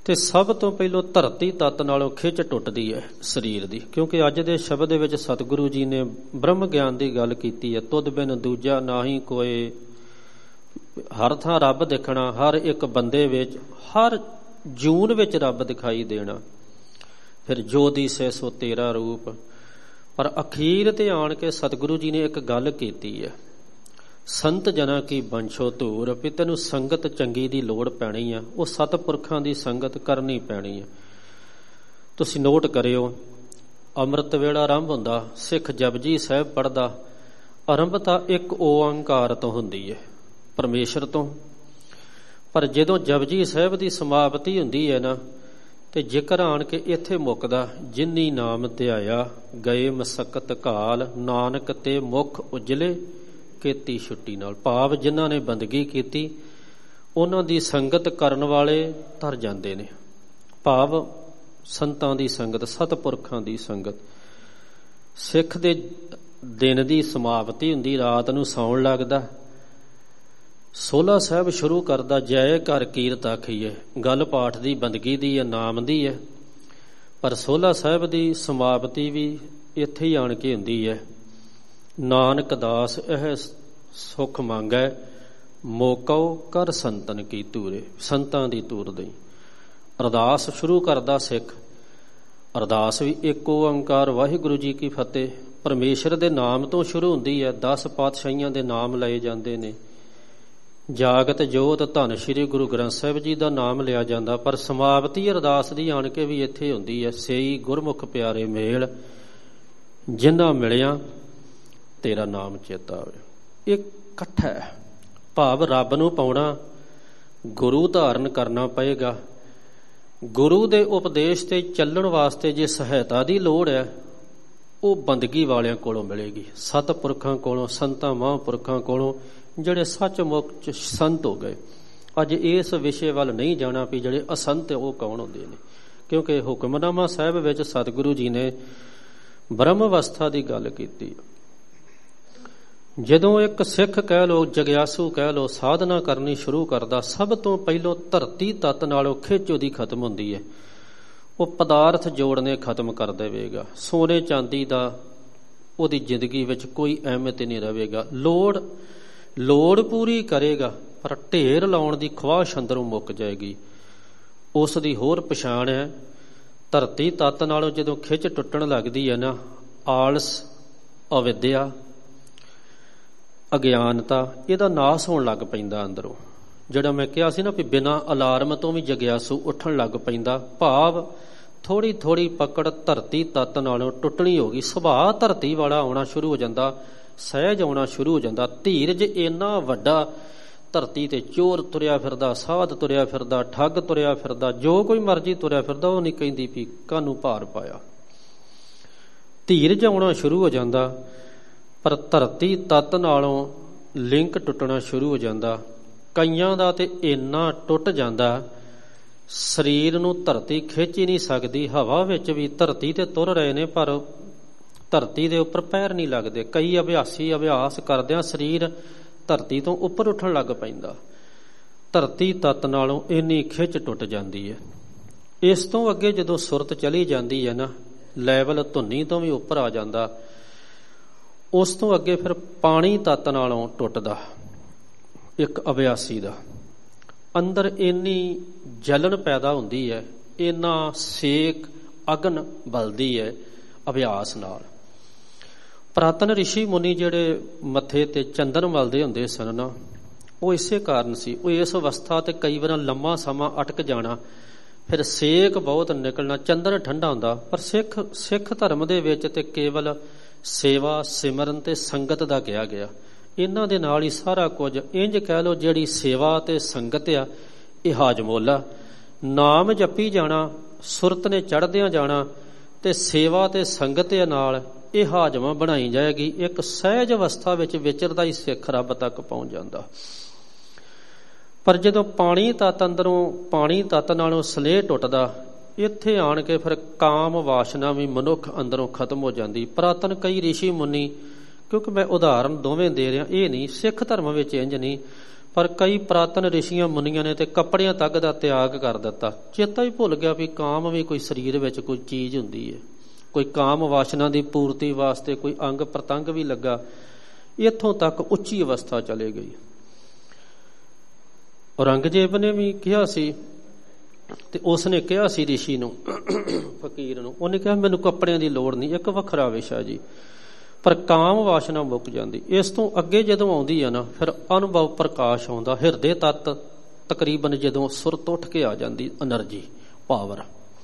ਤੇ ਸਭ ਤੋਂ ਪਹਿਲਾਂ ਧਰਤੀ ਤੱਤ ਨਾਲੋਂ ਖਿੱਚ ਟੁੱਟਦੀ ਹੈ ਸਰੀਰ ਦੀ, ਕਿਉਂਕਿ ਅੱਜ ਦੇ ਸ਼ਬਦ ਦੇ ਵਿੱਚ ਸਤਿਗੁਰੂ ਜੀ ਨੇ ਬ੍ਰਹਮ ਗਿਆਨ ਦੀ ਗੱਲ ਕੀਤੀ ਹੈ। ਤੁਧ ਬਿਨ ਦੂਜਾ ਨਾਹੀ ਕੋਏ, ਹਰ ਥਾਂ ਰੱਬ ਦੇਖਣਾ, ਹਰ ਇੱਕ ਬੰਦੇ ਵਿੱਚ, ਹਰ ਜੂਨ ਵਿੱਚ ਰੱਬ ਦਿਖਾਈ ਦੇਣਾ। ਫਿਰ ਜੋ ਦਿਸੈ ਸੋ ਤੇਰਾ ਰੂਪ। ਪਰ ਅਖੀਰ ਤੇ ਆਣ ਕੇ ਸਤਿਗੁਰੂ ਜੀ ਨੇ ਇੱਕ ਗੱਲ ਕੀਤੀ ਹੈ, ਸੰਤ ਜਨਾਂ ਕੀ ਬੰਛੋ ਧੂਰ, ਵੀ ਤੈਨੂੰ ਸੰਗਤ ਚੰਗੀ ਦੀ ਲੋੜ ਪੈਣੀ ਆ, ਉਹ ਸਤਿਪੁਰਖਾਂ ਦੀ ਸੰਗਤ ਕਰਨੀ ਪੈਣੀ ਆ। ਤੁਸੀਂ ਨੋਟ ਕਰਿਓ, ਅੰਮ੍ਰਿਤ ਵੇਲਾ ਆਰੰਭ ਹੁੰਦਾ, ਸਿੱਖ ਜਪਜੀ ਸਾਹਿਬ ਪੜ੍ਹਦਾ, ਆਰੰਭਤਾ ਇੱਕ ਓੰਕਾਰ ਤੋਂ ਹੁੰਦੀ ਹੈ, ਪਰਮੇਸ਼ਰ ਤੋਂ। ਪਰ ਜਦੋਂ ਜਪਜੀ ਸਾਹਿਬ ਦੀ ਸਮਾਪਤੀ ਹੁੰਦੀ ਹੈ ਨਾ, ਤੇ ਜ਼ਿਕਰ ਆਣ ਕੇ ਇੱਥੇ ਮੁੱਕਦਾ, ਜਿਨੀ ਨਾਮ ਧਿਆਇਆ ਗਏ ਮਸਕਤ ਘਾਲ, ਨਾਨਕ ਤੇ ਮੁਖ ਉਜਲੇ ਕੀਤੀ ਛੁੱਟੀ ਨਾਲ। ਭਾਵ ਜਿਨ੍ਹਾਂ ਨੇ ਬੰਦਗੀ ਕੀਤੀ ਉਹਨਾਂ ਦੀ ਸੰਗਤ ਕਰਨ ਵਾਲੇ ਤਰ ਜਾਂਦੇ ਨੇ। ਭਾਵ ਸੰਤਾਂ ਦੀ ਸੰਗਤ, ਸਤਿਪੁਰਖਾਂ ਦੀ ਸੰਗਤ। ਸਿੱਖ ਦੇ ਦਿਨ ਦੀ ਸਮਾਪਤੀ ਹੁੰਦੀ, ਰਾਤ ਨੂੰ ਸੌਣ ਲੱਗਦਾ, ਸੋਲਾ ਸਾਹਿਬ ਸ਼ੁਰੂ ਕਰਦਾ, ਜੈ ਘਰ ਕੀਰਤ ਆਖੀਏ। ਗੱਲ ਪਾਠ ਦੀ, ਬੰਦਗੀ ਦੀ ਹੈ, ਨਾਮ ਦੀ ਹੈ। ਪਰ ਸੋਲਾ ਸਾਹਿਬ ਦੀ ਸਮਾਪਤੀ ਵੀ ਇੱਥੇ ਹੀ ਆਣ ਕੇ ਹੁੰਦੀ ਹੈ, ਨਾਨਕ ਦਾਸ ਇਹ ਸੁਖ ਮੰਗੈ, ਮੋਕਉ ਕਰ ਸੰਤਨ ਕੀ ਧੂਰੇ। ਸੰਤਾਂ ਦੀ ਧੂਰ ਦੇ ਅਰਦਾਸ ਸ਼ੁਰੂ ਕਰਦਾ ਸਿੱਖ। ਅਰਦਾਸ ਵੀ ਇੱਕ ਓੰਕਾਰ ਵਾਹਿਗੁਰੂ ਜੀ ਕੀ ਫਤਿਹ, ਪਰਮੇਸ਼ਰ ਦੇ ਨਾਮ ਤੋਂ ਸ਼ੁਰੂ ਹੁੰਦੀ ਹੈ। 10 ਪਾਤਸ਼ਾਹੀਆਂ ਦੇ ਨਾਮ ਲਏ ਜਾਂਦੇ ਨੇ, ਜਾਗਤ ਜੋਤ ਧੰਨ ਸ਼੍ਰੀ ਗੁਰੂ ਗ੍ਰੰਥ ਸਾਹਿਬ ਜੀ ਦਾ ਨਾਮ ਲਿਆ ਜਾਂਦਾ। ਪਰ ਸਮਾਪਤੀ ਅਰਦਾਸ ਦੀ ਆਣ ਕੇ ਵੀ ਇੱਥੇ ਹੁੰਦੀ ਹੈ, ਸੇਈ ਗੁਰਮੁਖ ਪਿਆਰੇ ਮੇਲ, ਜਿਨ੍ਹਾਂ ਮਿਲਿਆ ਤੇਰਾ ਨਾਮ ਚੇਤਾ ਆਵੇ। ਇਹ ਇਕੱਠਾ ਹੈ, ਭਾਵ ਰੱਬ ਨੂੰ ਪਾਉਣਾ, ਗੁਰੂ ਧਾਰਨ ਕਰਨਾ ਪਏਗਾ। ਗੁਰੂ ਦੇ ਉਪਦੇਸ਼ ਤੇ ਚੱਲਣ ਵਾਸਤੇ ਜੇ ਸਹਾਇਤਾ ਦੀ ਲੋੜ ਹੈ, ਉਹ ਬੰਦਗੀ ਵਾਲਿਆਂ ਕੋਲੋਂ ਮਿਲੇਗੀ, ਸਤਿਪੁਰਖਾਂ ਕੋਲੋਂ, ਸੰਤਾਂ ਮਹਾਂਪੁਰਖਾਂ ਕੋਲੋਂ, ਜਿਹੜੇ ਸੱਚਮੁੱਚ ਸੰਤ ਹੋ ਗਏ। ਅੱਜ ਇਸ ਵਿਸ਼ੇ ਵੱਲ ਨਹੀਂ ਜਾਣਾ ਵੀ ਜਿਹੜੇ ਅਸੰਤ ਉਹ ਕੌਣ ਹੁੰਦੇ ਨੇ, ਕਿਉਂਕਿ ਹੁਕਮਨਾਮਾ ਸਾਹਿਬ ਵਿੱਚ ਸਤਿਗੁਰੂ ਜੀ ਨੇ ਬ੍ਰਹਮ ਅਵਸਥਾ ਦੀ ਗੱਲ ਕੀਤੀ। ਜਦੋਂ ਇੱਕ ਸਿੱਖ ਕਹਿ ਲੋ, ਜਗਿਆਸੂ ਕਹਿ ਲੋ, ਸਾਧਨਾ ਕਰਨੀ ਸ਼ੁਰੂ ਕਰਦਾ, ਸਭ ਤੋਂ ਪਹਿਲਾਂ ਧਰਤੀ ਤੱਤ ਨਾਲੋਂ ਖਿੱਚ ਉਹਦੀ ਖਤਮ ਹੁੰਦੀ ਹੈ। ਉਹ ਪਦਾਰਥ ਜੋੜਨੇ ਖਤਮ ਕਰ ਦੇਵੇਗਾ। ਸੋਨੇ ਚਾਂਦੀ ਦਾ ਉਹਦੀ ਜ਼ਿੰਦਗੀ ਵਿੱਚ ਕੋਈ ਅਹਿਮੀਅਤ ਨਹੀਂ ਰਹੇਗਾ। ਲੋੜ ਪੂਰੀ ਕਰੇਗਾ, ਪਰ ਢੇਰ ਲਾਉਣ ਦੀ ਖਵਾਹਿਸ਼ ਅੰਦਰੋਂ ਮੁੱਕ ਜਾਏਗੀ। ਉਸ ਦੀ ਹੋਰ ਪਛਾਣ ਹੈ, ਧਰਤੀ ਤੱਤ ਨਾਲੋਂ ਜਦੋਂ ਖਿੱਚ ਟੁੱਟਣ ਲੱਗਦੀ ਹੈ ਨਾ, ਆਲਸ, ਅਵਿਦਿਆ, ਅਗਿਆਨਤਾ, ਇਹਦਾ ਨਾਸ ਹੋਣ ਲੱਗ ਪੈਂਦਾ ਅੰਦਰੋਂ। ਜਿਹੜਾ ਮੈਂ ਕਿਹਾ ਸੀ ਨਾ ਵੀ ਬਿਨਾਂ ਅਲਾਰਮ ਤੋਂ ਵੀ ਜਗਿਆਸੂ ਉੱਠਣ ਲੱਗ ਪੈਂਦਾ। ਭਾਵ ਥੋੜੀ ਥੋੜੀ ਪਕੜ ਧਰਤੀ ਤੱਤ ਨਾਲੋਂ ਟੁੱਟਣੀ ਹੋ ਗਈ। ਸੁਭਾਅ ਧਰਤੀ ਵਾਲਾ ਆਉਣਾ ਸ਼ੁਰੂ ਹੋ ਜਾਂਦਾ, ਸਹਿਜ ਆਉਣਾ ਸ਼ੁਰੂ ਹੋ ਜਾਂਦਾ। ਧੀਰਜ ਇੰਨਾ ਵੱਡਾ, ਧਰਤੀ ਤੇ ਚੋਰ ਤੁਰਿਆ ਫਿਰਦਾ, ਸਾਧ ਤੁਰਿਆ ਫਿਰਦਾ, ਠੱਗ ਤੁਰਿਆ ਫਿਰਦਾ, ਜੋ ਕੋਈ ਮਰਜ਼ੀ ਤੁਰਿਆ ਫਿਰਦਾ, ਉਹ ਨਹੀਂ ਕਹਿੰਦੀ ਵੀ ਕਾਹਨੂੰ ਭਾਰ ਪਾਇਆ। ਧੀਰਜ ਆਉਣਾ ਸ਼ੁਰੂ ਹੋ ਜਾਂਦਾ, ਪਰ ਧਰਤੀ ਤੱਤ ਨਾਲੋਂ ਲਿੰਕ ਟੁੱਟਣਾ ਸ਼ੁਰੂ ਹੋ ਜਾਂਦਾ। ਕਈਆਂ ਦਾ ਤੇ ਇੰਨਾ ਟੁੱਟ ਜਾਂਦਾ, ਸਰੀਰ ਨੂੰ ਧਰਤੀ ਖਿੱਚ ਹੀ ਨਹੀਂ ਸਕਦੀ। ਹਵਾ ਵਿੱਚ ਵੀ ਧਰਤੀ ਤੇ ਤੁਰ ਰਹੇ ਨੇ, ਪਰ ਧਰਤੀ ਦੇ ਉੱਪਰ ਪੈਰ ਨਹੀਂ ਲੱਗਦੇ। ਕਈ ਅਭਿਆਸ ਕਰਦਿਆਂ ਸਰੀਰ ਧਰਤੀ ਤੋਂ ਉੱਪਰ ਉੱਠਣ ਲੱਗ ਪੈਂਦਾ। ਧਰਤੀ ਤੱਤ ਨਾਲੋਂ ਇੰਨੀ ਖਿੱਚ ਟੁੱਟ ਜਾਂਦੀ ਹੈ। ਇਸ ਤੋਂ ਅੱਗੇ ਜਦੋਂ ਸੁਰਤ ਚਲੀ ਜਾਂਦੀ ਹੈ ਨਾ, ਲੈਵਲ ਧੁਨੀ ਤੋਂ ਵੀ ਉੱਪਰ ਆ ਜਾਂਦਾ। ਉਸ ਤੋਂ ਅੱਗੇ ਫਿਰ ਪਾਣੀ ਤੱਤ ਨਾਲੋਂ ਟੁੱਟਦਾ ਇੱਕ ਅਭਿਆਸੀ ਦਾ। ਅੰਦਰ ਇੰਨੀ ਜਲਨ ਪੈਦਾ ਹੁੰਦੀ ਹੈ, ਇੰਨਾ ਸੇਕ, ਅਗਨ ਬਲਦੀ ਹੈ ਅਭਿਆਸ ਨਾਲ। ਪ੍ਰਾਤਨ ਰਿਸ਼ੀ ਮੁਨੀ ਜਿਹੜੇ ਮੱਥੇ ਤੇ ਚੰਦਨ ਮਲਦੇ ਹੁੰਦੇ ਸਨ ਨਾ, ਉਹ ਇਸੇ ਕਾਰਨ ਸੀ। ਉਹ ਇਸ ਅਵਸਥਾ ਤੇ ਕਈ ਵਾਰ ਲੰਮਾ ਸਮਾਂ ਅਟਕ ਜਾਣਾ, ਫਿਰ ਸੇਕ ਬਹੁਤ ਨਿਕਲਣਾ, ਚੰਦਨ ਠੰਡਾ ਹੁੰਦਾ। ਪਰ ਸਿੱਖ ਧਰਮ ਦੇ ਵਿੱਚ ਤੇ ਕੇਵਲ ਸੇਵਾ, ਸਿਮਰਨ ਤੇ ਸੰਗਤ ਦਾ ਕਿਹਾ ਗਿਆ। ਇਹਨਾਂ ਦੇ ਨਾਲ ਹੀ ਸਾਰਾ ਕੁਝ। ਇੰਜ ਕਹਿ ਲਓ, ਜਿਹੜੀ ਸੇਵਾ ਤੇ ਸੰਗਤ ਆ, ਇਹ ਹਾਜਮੋਲਾ। ਨਾਮ ਜਪੀ ਜਾਣਾ, ਸੁਰਤ ਨੇ ਚੜ੍ਹਦਿਆਂ ਜਾਣਾ, ਤੇ ਸੇਵਾ ਤੇ ਸੰਗਤ ਨਾਲ ਇਹ ਹਾਜਮਾ ਬਣਾਈ ਜਾਏਗੀ। ਇੱਕ ਸਹਿਜ ਅਵਸਥਾ ਵਿੱਚ ਵਿਚਰਦਾ ਹੀ ਸਿੱਖ ਰੱਬ ਤੱਕ ਪਹੁੰਚ ਜਾਂਦਾ। ਪਰ ਜਦੋਂ ਪਾਣੀ ਤੱਤ ਅੰਦਰੋਂ, ਪਾਣੀ ਤੱਤ ਨਾਲੋਂ ਸਨੇਹ ਟੁੱਟਦਾ, ਇੱਥੇ ਆਣ ਕੇ ਫਿਰ ਕਾਮ ਵਾਸ਼ਨਾ ਵੀ ਮਨੁੱਖ ਅੰਦਰੋਂ ਖਤਮ ਹੋ ਜਾਂਦੀ। ਪ੍ਰਾਤਨ ਕਈ ਰਿਸ਼ੀ ਮੁਨੀ, ਕਿਉਂਕਿ ਮੈਂ ਉਦਾਹਰਨ ਦੋਵੇਂ ਦੇ ਰਿਹਾ, ਇਹ ਨਹੀਂ ਸਿੱਖ ਧਰਮ ਵਿੱਚ ਇੰਜ ਨਹੀਂ, ਪਰ ਕਈ ਪ੍ਰਾਤਨ ਰਿਸ਼ੀਆਂ ਮੁਨੀਆਂ ਨੇ ਤੇ ਕੱਪੜਿਆਂ ਤੱਕ ਦਾ ਤਿਆਗ ਕਰ ਦਿੱਤਾ। ਚੇਤਾ ਹੀ ਭੁੱਲ ਗਿਆ ਵੀ ਕਾਮ ਵੀ ਕੋਈ ਸਰੀਰ ਵਿੱਚ ਕੋਈ ਚੀਜ਼ ਹੁੰਦੀ ਹੈ, ਕੋਈ ਕਾਮ ਵਾਸ਼ਨਾ ਦੀ ਪੂਰਤੀ ਵਾਸਤੇ ਕੋਈ ਅੰਗ ਪ੍ਰਤੰਗ ਵੀ ਲੱਗਾ। ਇੱਥੋਂ ਤੱਕ ਉੱਚੀ ਅਵਸਥਾ ਚਲੇ ਗਈ। ਔਰੰਗਜ਼ੇਬ ਨੇ ਵੀ ਕਿਹਾ ਸੀ, ਤੇ ਉਸਨੇ ਕਿਹਾ ਸੀ ਰਿਸ਼ੀ ਨੂੰ, ਫਕੀਰ ਨੂੰ, ਉਹਨੇ ਕਿਹਾ ਮੈਨੂੰ ਕੱਪੜਿਆਂ ਦੀ ਲੋੜ ਨਹੀਂ, ਇੱਕ ਵੱਖਰਾ ਵਿਸ਼ਾ ਜੀ, ਪਰ ਕਾਮ ਵਾਸ਼ਨਾ ਮੁੱਕ ਜਾਂਦੀ। ਇਸ ਤੋਂ ਅੱਗੇ ਜਦੋਂ ਆਉਂਦੀ ਆ ਨਾ, ਫਿਰ ਅਨੁਭਵ ਪ੍ਰਕਾਸ਼ ਆਉਂਦਾ, ਹਿਰਦੇ ਤੱਤ ਤਕਰੀਬਨ ਜਦੋਂ ਸੁਰਤ ਉੱਠ ਕੇ ਆ ਜਾਂਦੀ, એનર્ਜੀ ਪਾਵਰ,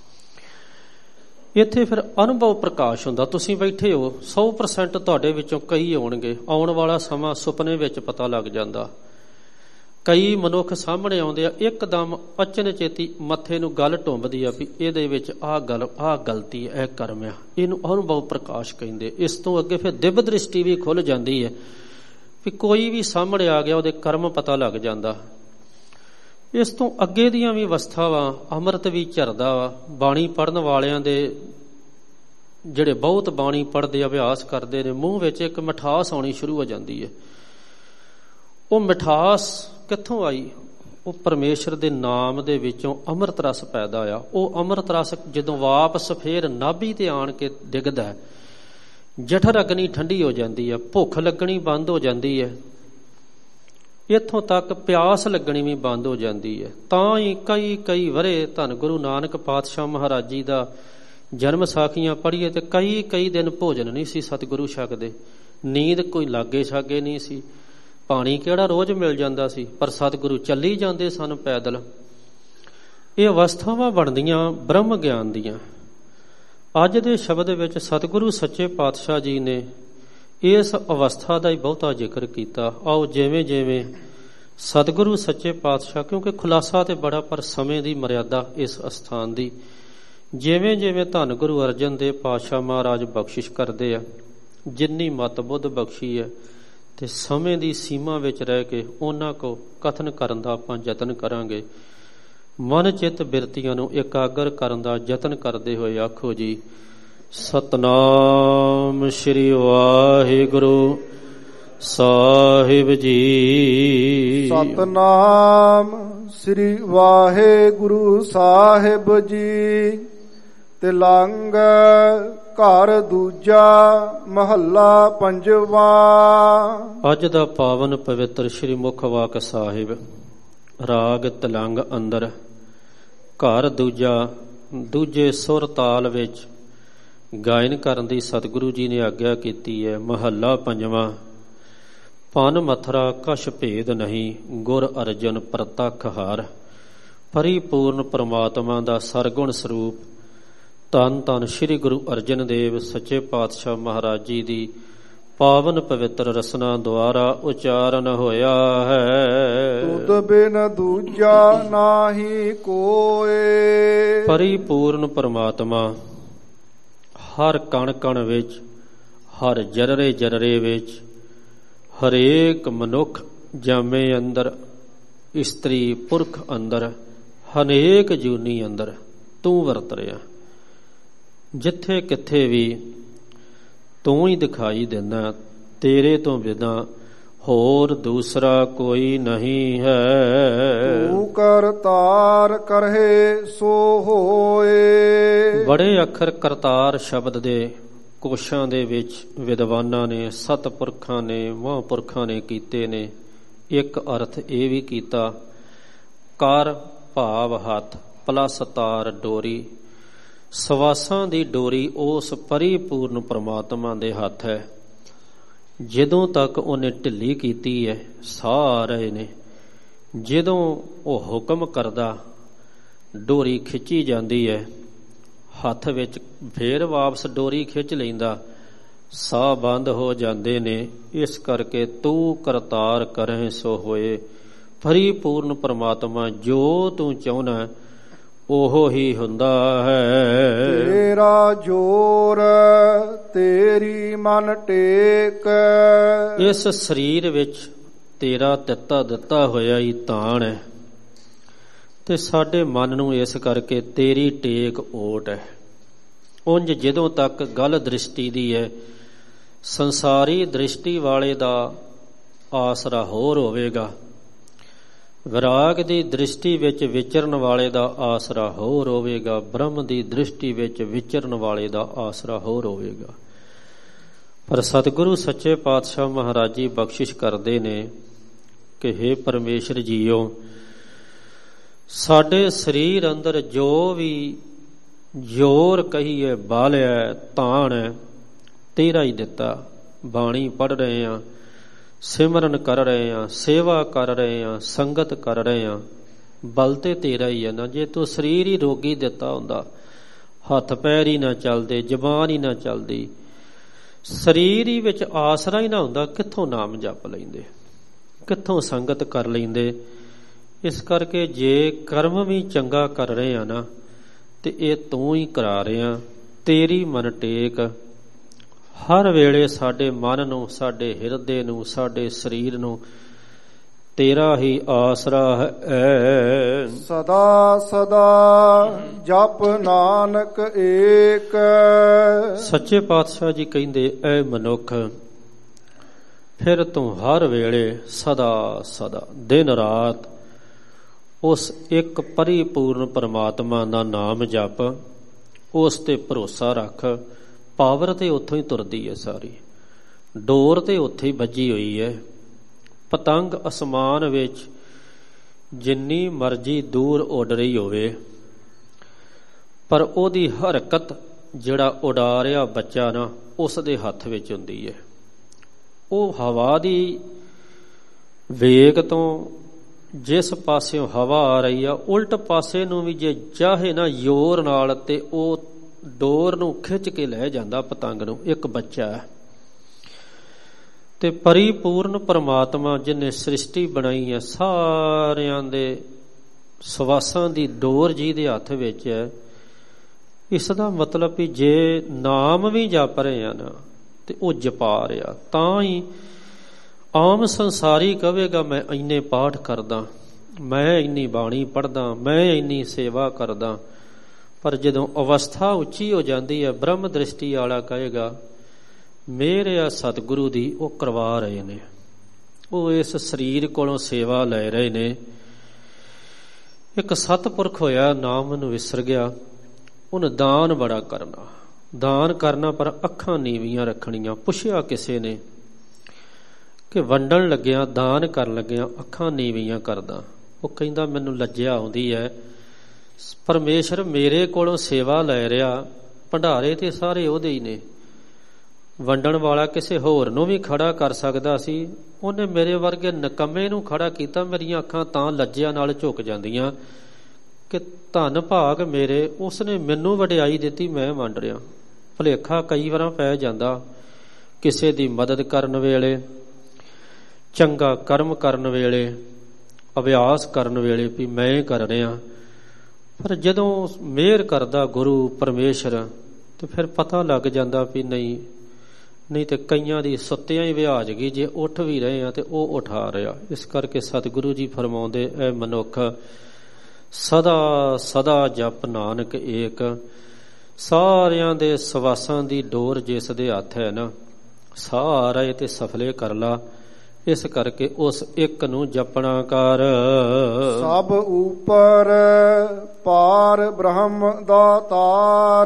ਇੱਥੇ ਫਿਰ ਅਨੁਭਵ ਪ੍ਰਕਾਸ਼ ਹੁੰਦਾ। ਤੁਸੀਂ ਬੈਠੇ ਹੋ, 100% ਤੁਹਾਡੇ ਵਿੱਚੋਂ ਕਈ ਆਉਣਗੇ, ਆਉਣ ਵਾਲਾ ਸਮਾਂ ਸੁਪਨੇ ਵਿੱਚ ਪਤਾ ਲੱਗ ਜਾਂਦਾ। ਕਈ ਮਨੁੱਖ ਸਾਹਮਣੇ ਆਉਂਦੇ ਆ, ਇੱਕਦਮ ਅਚਨਚੇਤੀ ਮੱਥੇ ਨੂੰ ਗੱਲ ਟੁੰਬਦੀ ਆ ਵੀ ਇਹਦੇ ਵਿੱਚ ਆਹ ਗਲਤੀ ਹੈ, ਇਹ ਕਰਮ ਆ, ਇਹਨੂੰ ਅਨੁਭਵ ਪ੍ਰਕਾਸ਼ ਕਹਿੰਦੇ। ਇਸ ਤੋਂ ਅੱਗੇ ਫਿਰ ਦਿਵ ਦ੍ਰਿਸ਼ਟੀ ਵੀ ਖੁੱਲ ਜਾਂਦੀ ਹੈ ਵੀ ਕੋਈ ਵੀ ਸਾਹਮਣੇ ਆ ਗਿਆ, ਉਹਦੇ ਕਰਮ ਪਤਾ ਲੱਗ ਜਾਂਦਾ। ਇਸ ਤੋਂ ਅੱਗੇ ਦੀਆਂ ਵੀ ਅਵਸਥਾਵਾਂ, ਅੰਮ੍ਰਿਤ ਵੀ ਝਰਦਾ ਵਾ। ਬਾਣੀ ਪੜ੍ਹਨ ਵਾਲਿਆਂ ਦੇ ਜਿਹੜੇ ਬਹੁਤ ਬਾਣੀ ਪੜ੍ਹਦੇ ਅਭਿਆਸ ਕਰਦੇ ਨੇ, ਮੂੰਹ ਵਿੱਚ ਇੱਕ ਮਿਠਾਸ ਆਉਣੀ ਸ਼ੁਰੂ ਹੋ ਜਾਂਦੀ ਹੈ। ਉਹ ਮਿਠਾਸ ਕਿੱਥੋਂ ਆਈ? ਉਹ ਪਰਮੇਸ਼ਰ ਦੇ ਨਾਮ ਦੇ ਵਿੱਚੋਂ ਅੰਮ੍ਰਿਤ ਰਸ ਪੈਦਾ ਆ। ਉਹ ਅੰਮ੍ਰਿਤ ਰਸ ਜਦੋਂ ਵਾਪਸ ਫੇਰ ਨਾਭੀ ਤੇ ਆਣ ਕੇ ਡਿੱਗਦਾ, ਜਠਰ ਅਗਨੀ ਠੰਡੀ ਹੋ ਜਾਂਦੀ ਹੈ, ਭੁੱਖ ਲੱਗਣੀ ਬੰਦ ਹੋ ਜਾਂਦੀ ਹੈ, ਇੱਥੋਂ ਤੱਕ ਪਿਆਸ ਲੱਗਣੀ ਵੀ ਬੰਦ ਹੋ ਜਾਂਦੀ ਹੈ। ਤਾਂ ਹੀ ਕਈ ਵਰੇ ਧੰਨ ਗੁਰੂ ਨਾਨਕ ਪਾਤਸ਼ਾਹ ਮਹਾਰਾਜ ਜੀ ਦਾ ਜਨਮ ਸਾਖੀਆਂ ਪੜ੍ਹੀਏ ਤੇ ਕਈ ਦਿਨ ਭੋਜਨ ਨਹੀਂ ਸੀ ਸਤਿਗੁਰੂ ਛਕਦੇ, ਨੀਂਦ ਕੋਈ ਲਾਗੇ ਛਾਗੇ ਨਹੀਂ ਸੀ, ਪਾਣੀ ਕਿਹੜਾ ਰੋਜ਼ ਮਿਲ ਜਾਂਦਾ ਸੀ, ਪਰ ਸਤਿਗੁਰੂ ਚੱਲੀ ਜਾਂਦੇ ਸਨ ਪੈਦਲ। ਇਹ ਅਵਸਥਾਵਾਂ ਬਣਦੀਆਂ ਬ੍ਰਹਮ ਗਿਆਨ ਦੀਆਂ। ਅੱਜ ਦੇ ਸ਼ਬਦ ਵਿੱਚ ਸਤਿਗੁਰੂ ਸੱਚੇ ਪਾਤਸ਼ਾਹ ਜੀ ਨੇ ਇਸ ਅਵਸਥਾ ਦਾ ਹੀ ਬਹੁਤਾ ਜ਼ਿਕਰ ਕੀਤਾ। ਆਓ ਜਿਵੇਂ ਜਿਵੇਂ ਸਤਿਗੁਰੂ ਸੱਚੇ ਪਾਤਸ਼ਾਹ, ਕਿਉਂਕਿ ਖੁਲਾਸਾ ਤੇ ਬੜਾ, ਪਰ ਸਮੇਂ ਦੀ ਮਰਿਆਦਾ ਇਸ ਅਸਥਾਨ ਦੀ, ਜਿਵੇਂ ਜਿਵੇਂ ਧੰਨ ਗੁਰੂ ਅਰਜਨ ਦੇਵ ਪਾਤਸ਼ਾਹ ਮਹਾਰਾਜ ਬਖਸ਼ਿਸ਼ ਕਰਦੇ ਆ, ਜਿੰਨੀ ਮਤ ਬੁੱਧ ਬਖਸ਼ੀ ਹੈ, ਤੇ ਸਮੇਂ ਦੀ ਸੀਮਾ ਵਿੱਚ ਰਹਿ ਕੇ ਉਹਨਾਂ ਕੋ ਕਥਨ ਕਰਨ ਦਾ ਆਪਾਂ ਯਤਨ ਕਰਾਂਗੇ। ਮਨ ਚਿੱਤ ਬਿਰਤੀਆਂ ਨੂੰ ਇਕਾਗਰ ਕਰਨ ਦਾ ਯਤਨ ਕਰਦੇ ਹੋਏ ਆਖੋ ਜੀ, ਸਤਨਾਮ ਸ੍ਰੀ ਵਾਹਿਗੁਰੂ ਸਾਹਿਬ ਜੀ। ਸਤਨਾਮ ਸ੍ਰੀ ਵਾਹਿਗੁਰੂ ਸਾਹਿਬ ਜੀ। ਤਿਲੰਗ ਘਰ ਦੂਜਾ ਮਹੱਲਾ ਪੰਜਵਾ। ਅੱਜ ਦਾ ਪਾਵਨ ਪਵਿੱਤਰ ਸ੍ਰੀ ਮੁਖ ਵਾਕ ਸਾਹਿਬ, ਰਾਗ ਤਿਲੰਗ ਅੰਦਰ, ਘਰ ਦੂਜਾ, ਦੂਜੇ ਸੁਰ ਤਾਲ ਵਿੱਚ ਗਾਇਨ ਕਰਨ ਦੀ ਸਤਿਗੁਰੂ ਜੀ ਨੇ ਆਗਿਆ ਕੀਤੀ ਹੈ। ਮਹੱਲਾ ਪੰਜਵਾਂ। ਪਨ ਮਥਰਾ ਕਛ ਭੇਦ ਨਹੀਂ, ਗੁਰ ਅਰਜਨ ਪ੍ਰਤੱਖ ਹਾਰ। ਪਰਿਪੂਰਨ ਪ੍ਰਮਾਤਮਾ ਦਾ ਸਰਗੁਣ ਸਰੂਪ ਧੰਨ ਧੰਨ ਸ੍ਰੀ ਗੁਰੂ ਅਰਜਨ ਦੇਵ ਸੱਚੇ ਪਾਤਸ਼ਾਹ ਮਹਾਰਾਜ ਜੀ ਦੀ ਪਾਵਨ ਪਵਿੱਤਰ ਰਸਨਾ ਦੁਆਰਾ ਉਚਾਰਨ ਹੋਇਆ ਹੈ। ਤੁਧ ਬਿਨ ਦੂਜਾ ਨਾਹੀ ਕੋਏ। ਪਰਿਪੂਰਨ ਪਰਮਾਤਮਾ ਹਰ ਕਣ ਕਣ ਵਿੱਚ, ਹਰ ਜਰਰੇ ਜਰਰੇ ਵਿੱਚ, ਹਰੇਕ ਮਨੁੱਖ ਜਾਮੇ ਅੰਦਰ, ਇਸਤਰੀ ਪੁਰਖ ਅੰਦਰ, ਹਨੇਕ ਜੂਨੀ ਅੰਦਰ ਤੂੰ ਵਰਤ ਰਿਹਾ। ਜਿੱਥੇ ਕਿੱਥੇ ਵੀ ਤੂੰ ਹੀ ਦਿਖਾਈ ਦਿੰਦਾ, ਤੇਰੇ ਤੋਂ ਬਿਨਾਂ ਹੋਰ ਦੂਸਰਾ ਕੋਈ ਨਹੀਂ ਹੈ। ਤੂੰ ਕਰਤਾਰ ਕਰਹਿ ਸੋ ਹੋਏ। ਬੜੇ ਅੱਖਰ ਕਰਤਾਰ ਸ਼ਬਦ ਦੇ ਕੋਸ਼ਾਂ ਦੇ ਵਿੱਚ ਵਿਦਵਾਨਾਂ ਨੇ, ਸਤਪੁਰਖਾਂ ਨੇ, ਮਹਾਂਪੁਰਖਾਂ ਨੇ ਕੀਤੇ ਨੇ। ਇੱਕ ਅਰਥ ਇਹ ਵੀ ਕੀਤਾ, ਕਰ ਭਾਵ ਹੱਥ ਪਲਸ ਤਾਰ ਡੋਰੀ। ਸਵਾਸਾਂ ਦੀ ਡੋਰੀ ਉਸ ਪਰਿਪੂਰਨ ਪ੍ਰਮਾਤਮਾ ਦੇ ਹੱਥ ਹੈ। ਜਦੋਂ ਤੱਕ ਉਹਨੇ ਢਿੱਲੀ ਕੀਤੀ ਹੈ, ਸਾਹ ਰਹੇ ਨੇ। ਜਦੋਂ ਉਹ ਹੁਕਮ ਕਰਦਾ, ਡੋਰੀ ਖਿੱਚੀ ਜਾਂਦੀ ਹੈ, ਹੱਥ ਵਿੱਚ ਫੇਰ ਵਾਪਸ ਡੋਰੀ ਖਿੱਚ ਲੈਂਦਾ, ਸਾਹ ਬੰਦ ਹੋ ਜਾਂਦੇ ਨੇ। ਇਸ ਕਰਕੇ ਤੂੰ ਕਰਤਾਰ ਕਰਹਿ ਸੋ ਹੋਏ। ਪਰਿਪੂਰਨ ਪ੍ਰਮਾਤਮਾ ਜੋ ਤੂੰ ਚਾਹੁੰਦਾ ਉਹੋ ਹੀ ਹੁੰਦਾ ਹੈ। ਤੇਰਾ ਜੋਰ ਤੇਰੀ ਮਨ ਟੇਕ। ਇਸ ਸਰੀਰ ਵਿੱਚ ਤੇਰਾ ਦਿੱਤਾ ਹੋਇਆ ਹੀ ਤਾਣ ਹੈ, ਤੇ ਸਾਡੇ ਮਨ ਨੂੰ ਇਸ ਕਰਕੇ ਤੇਰੀ ਟੇਕ ਓਟ ਹੈ। ਉਂਝ ਜਦੋਂ ਤੱਕ ਗੱਲ ਦ੍ਰਿਸ਼ਟੀ ਦੀ ਹੈ, ਸੰਸਾਰੀ ਦ੍ਰਿਸ਼ਟੀ ਵਾਲੇ ਦਾ ਆਸਰਾ ਹੋਰ ਹੋਵੇਗਾ। ਵਿਰਾਗ ਦੀ ਦ੍ਰਿਸ਼ਟੀ ਵਿੱਚ ਵਿਚਰਨ ਵਾਲੇ ਦਾ ਆਸਰਾ ਹੋਰ ਹੋਵੇਗਾ, ਬ੍ਰਹਮ ਦੀ ਦ੍ਰਿਸ਼ਟੀ ਵਿੱਚ ਵਿਚਰਨ ਵਾਲੇ ਦਾ ਆਸਰਾ ਹੋਰ ਹੋਵੇਗਾ। ਪਰ ਸਤਿਗੁਰੂ ਸੱਚੇ ਪਾਤਸ਼ਾਹ ਮਹਾਰਾਜ ਜੀ ਬਖਸ਼ਿਸ਼ ਕਰਦੇ ਨੇ ਕਿ ਹੇ ਪਰਮੇਸ਼ਰ ਜੀਓ, ਸਾਡੇ ਸਰੀਰ ਅੰਦਰ ਜੋ ਵੀ ਜ਼ੋਰ ਕਹੀਏ ਬਾਲਿਆ ਤਾਣ ਹੈ ਤੇਰਾ ਹੀ ਦਿੱਤਾ। ਬਾਣੀ ਪੜ੍ਹ ਰਹੇ ਹਾਂ, ਸਿਮਰਨ ਕਰ ਰਹੇ ਹਾਂ, ਸੇਵਾ ਕਰ ਰਹੇ ਹਾਂ, ਸੰਗਤ ਕਰ ਰਹੇ ਹਾਂ, ਬਲ ਤੇ ਤੇਰਾ ਹੀ ਹੈ ਨਾ। ਜੇ ਤੂੰ ਸਰੀਰ ਹੀ ਰੋਗੀ ਦਿੱਤਾ ਹੁੰਦਾ, ਹੱਥ ਪੈਰ ਹੀ ਨਾ ਚੱਲਦੇ, ਜ਼ਬਾਨ ਹੀ ਨਾ ਚੱਲਦੀ, ਸਰੀਰ ਹੀ ਵਿੱਚ ਆਸਰਾ ਹੀ ਨਾ ਹੁੰਦਾ, ਕਿੱਥੋਂ ਨਾਮ ਜਪ ਲੈਂਦੇ, ਕਿੱਥੋਂ ਸੰਗਤ ਕਰ ਲੈਂਦੇ। ਇਸ ਕਰਕੇ ਜੇ ਕਰਮ ਵੀ ਚੰਗਾ ਕਰ ਰਹੇ ਆ ਨਾ ਤੇ ਇਹ ਤੂੰ ਹੀ ਕਰਾ ਰਿਹਾ। ਤੇਰੀ ਮਨ ਟੇਕ ਹਰ ਵੇਲੇ ਸਾਡੇ ਮਨ ਨੂੰ, ਸਾਡੇ ਹਿਰਦੇ ਨੂੰ, ਸਾਡੇ ਸਰੀਰ ਨੂੰ ਤੇਰਾ ਹੀ ਆਸਰਾ ਹੈ। ਸਦਾ ਸਦਾ ਜਪ ਨਾਨਕ ਏਕ। ਸੱਚੇ ਪਾਤਸ਼ਾਹ ਜੀ ਕਹਿੰਦੇ, ਐ ਮਨੁੱਖ ਫਿਰ ਤੂੰ ਹਰ ਵੇਲੇ ਸਦਾ ਸਦਾ ਦਿਨ ਰਾਤ ਉਸ ਇੱਕ ਪਰਿਪੂਰਨ ਪਰਮਾਤਮਾ ਦਾ ਨਾਮ ਜਪ, ਉਸ ਤੇ ਭਰੋਸਾ ਰੱਖ। ਪਾਵਰ ਤੇ ਉੱਥੋਂ ਹੀ ਤੁਰਦੀ ਹੈ, ਸਾਰੀ ਡੋਰ ਤੇ ਉੱਥੇ ਹੀ ਵੱਜੀ ਹੋਈ ਹੈ। ਪਤੰਗ ਅਸਮਾਨ ਵਿੱਚ ਜਿੰਨੀ ਮਰਜ਼ੀ ਦੂਰ ਉੱਡ ਰਹੀ ਹੋਵੇ, ਪਰ ਉਹਦੀ ਹਰਕਤ ਜਿਹੜਾ ਉਡਾ ਰਿਹਾ ਬੱਚਾ ਨਾ, ਉਸ ਦੇ ਹੱਥ ਵਿੱਚ ਹੁੰਦੀ ਹੈ। ਉਹ ਹਵਾ ਦੀ ਵੇਗ ਤੋਂ ਜਿਸ ਪਾਸਿਓਂ ਹਵਾ ਆ ਰਹੀ ਆ, ਉਲਟ ਪਾਸੇ ਨੂੰ ਵੀ ਜੇ ਚਾਹੇ ਨਾ ਜ਼ੋਰ ਨਾਲ, ਤੇ ਉਹ ਡੋਰ ਨੂੰ ਖਿੱਚ ਕੇ ਲੈ ਜਾਂਦਾ ਪਤੰਗ ਨੂੰ। ਇੱਕ ਬੱਚਾ ਹੈ ਤੇ ਪਰਿਪੂਰਨ ਪਰਮਾਤਮਾ ਜਿਹਨੇ ਸ੍ਰਿਸ਼ਟੀ ਬਣਾਈ ਹੈ, ਸਾਰਿਆਂ ਦੇ ਸਵਾਸਾਂ ਦੀ ਡੋਰ ਜਿਹਦੇ ਹੱਥ ਵਿੱਚ ਹੈ। ਇਸ ਦਾ ਮਤਲਬ ਵੀ ਜੇ ਨਾਮ ਵੀ ਜਪ ਰਹੇ ਆ ਨਾ ਤੇ ਉਹ ਜਪਾ ਰਿਹਾ। ਤਾਂ ਹੀ ਆਮ ਸੰਸਾਰੀ ਕਹੇਗਾ ਮੈਂ ਇੰਨੇ ਪਾਠ ਕਰਦਾ, ਮੈਂ ਇੰਨੀ ਬਾਣੀ ਪੜ੍ਹਦਾ, ਮੈਂ ਇੰਨੀ ਸੇਵਾ ਕਰਦਾ, ਪਰ ਜਦੋਂ ਅਵਸਥਾ ਉੱਚੀ ਹੋ ਜਾਂਦੀ ਹੈ, ਬ੍ਰਹਮ ਦ੍ਰਿਸ਼ਟੀ ਵਾਲਾ ਕਹੇਗਾ ਮੇਰੇ ਆ ਸਤਿਗੁਰੂ ਦੀ ਉਹ ਕਰਵਾ ਰਹੇ ਨੇ, ਉਹ ਇਸ ਸਰੀਰ ਕੋਲੋਂ ਸੇਵਾ ਲੈ ਰਹੇ ਨੇ। ਇੱਕ ਸਤਪੁਰਖ ਹੋਇਆ, ਨਾਮ ਮੈਨੂੰ ਵਿਸਰ ਗਿਆ, ਉਹਨੇ ਦਾਨ ਬੜਾ ਕਰਨਾ, ਪਰ ਅੱਖਾਂ ਨੀਵੀਆਂ ਰੱਖਣੀਆਂ। ਪੁੱਛਿਆ ਕਿਸੇ ਨੇ ਕਿ ਵੰਡਣ ਲੱਗਿਆ, ਦਾਨ ਕਰਨ ਲੱਗਿਆ ਅੱਖਾਂ ਨੀਵੀਆਂ ਕਰਦਾ। ਉਹ ਕਹਿੰਦਾ ਮੈਨੂੰ ਲੱਜਿਆ ਆਉਂਦੀ ਹੈ, ਪਰਮੇਸ਼ਰ ਮੇਰੇ ਕੋਲੋਂ ਸੇਵਾ ਲੈ ਰਿਹਾ, ਭੰਡਾਰੇ ਤੇ ਸਾਰੇ ਉਹਦੇ ਹੀ ਨੇ। ਵੰਡਣ ਵਾਲਾ ਕਿਸੇ ਹੋਰ ਨੂੰ ਵੀ ਖੜਾ ਕਰ ਸਕਦਾ ਸੀ, ਉਹਨੇ ਮੇਰੇ ਵਰਗੇ ਨਿਕੰਮੇ ਨੂੰ ਖੜਾ ਕੀਤਾ। ਮੇਰੀਆਂ ਅੱਖਾਂ ਤਾਂ ਲੱਜਿਆ ਨਾਲ ਝੁਕ ਜਾਂਦੀਆਂ ਕਿ ਧੰਨ ਭਾਗ ਮੇਰੇ, ਉਸਨੇ ਮੈਨੂੰ ਵਡਿਆਈ ਦਿੱਤੀ, ਮੈਂ ਵੰਡ ਰਿਹਾ। ਭੁਲੇਖਾ ਕਈ ਵਾਰਾਂ ਪੈ ਜਾਂਦਾ ਕਿਸੇ ਦੀ ਮਦਦ ਕਰਨ ਵੇਲੇ, ਚੰਗਾ ਕਰਮ ਕਰਨ ਵੇਲੇ, ਅਭਿਆਸ ਕਰਨ ਵੇਲੇ ਵੀ ਮੈਂ ਕਰ ਰਿਹਾ। ਪਰ ਜਦੋਂ ਮਿਹਰ ਕਰਦਾ ਗੁਰੂ ਪਰਮੇਸ਼ਰ, ਤੇ ਫਿਰ ਪਤਾ ਲੱਗ ਜਾਂਦਾ ਵੀ ਨਹੀਂ ਤੇ ਕਈਆਂ ਦੀ ਸੁੱਤਿਆਂ ਹੀ ਵਿਆਜ ਗਈ, ਜੇ ਉੱਠ ਵੀ ਰਹੇ ਆ ਤੇ ਉਹ ਉਠਾ ਰਿਹਾ। ਇਸ ਕਰਕੇ ਸਤਿਗੁਰੂ ਜੀ ਫਰਮਾਉਂਦੇ, ਐ ਮਨੁੱਖ ਸਦਾ ਸਦਾ ਜਪ ਨਾਨਕ ਏਕ। ਸਾਰਿਆਂ ਦੇ ਸਵਾਸਾਂ ਦੀ ਡੋਰ ਜਿਸ ਦੇ ਹੱਥ ਹੈ ਨਾ, ਸਾਰੇ ਤੇ ਸਫਲੇ ਕਰ ਲਾ। ਇਸ ਕਰਕੇ ਉਸ ਇੱਕ ਨੂੰ ਜਪਣਾ ਕਰ। ਸਭ ਉਪਰ ਪਾਰ ਬ੍ਰਹਮ ਦਾਤਾਰ।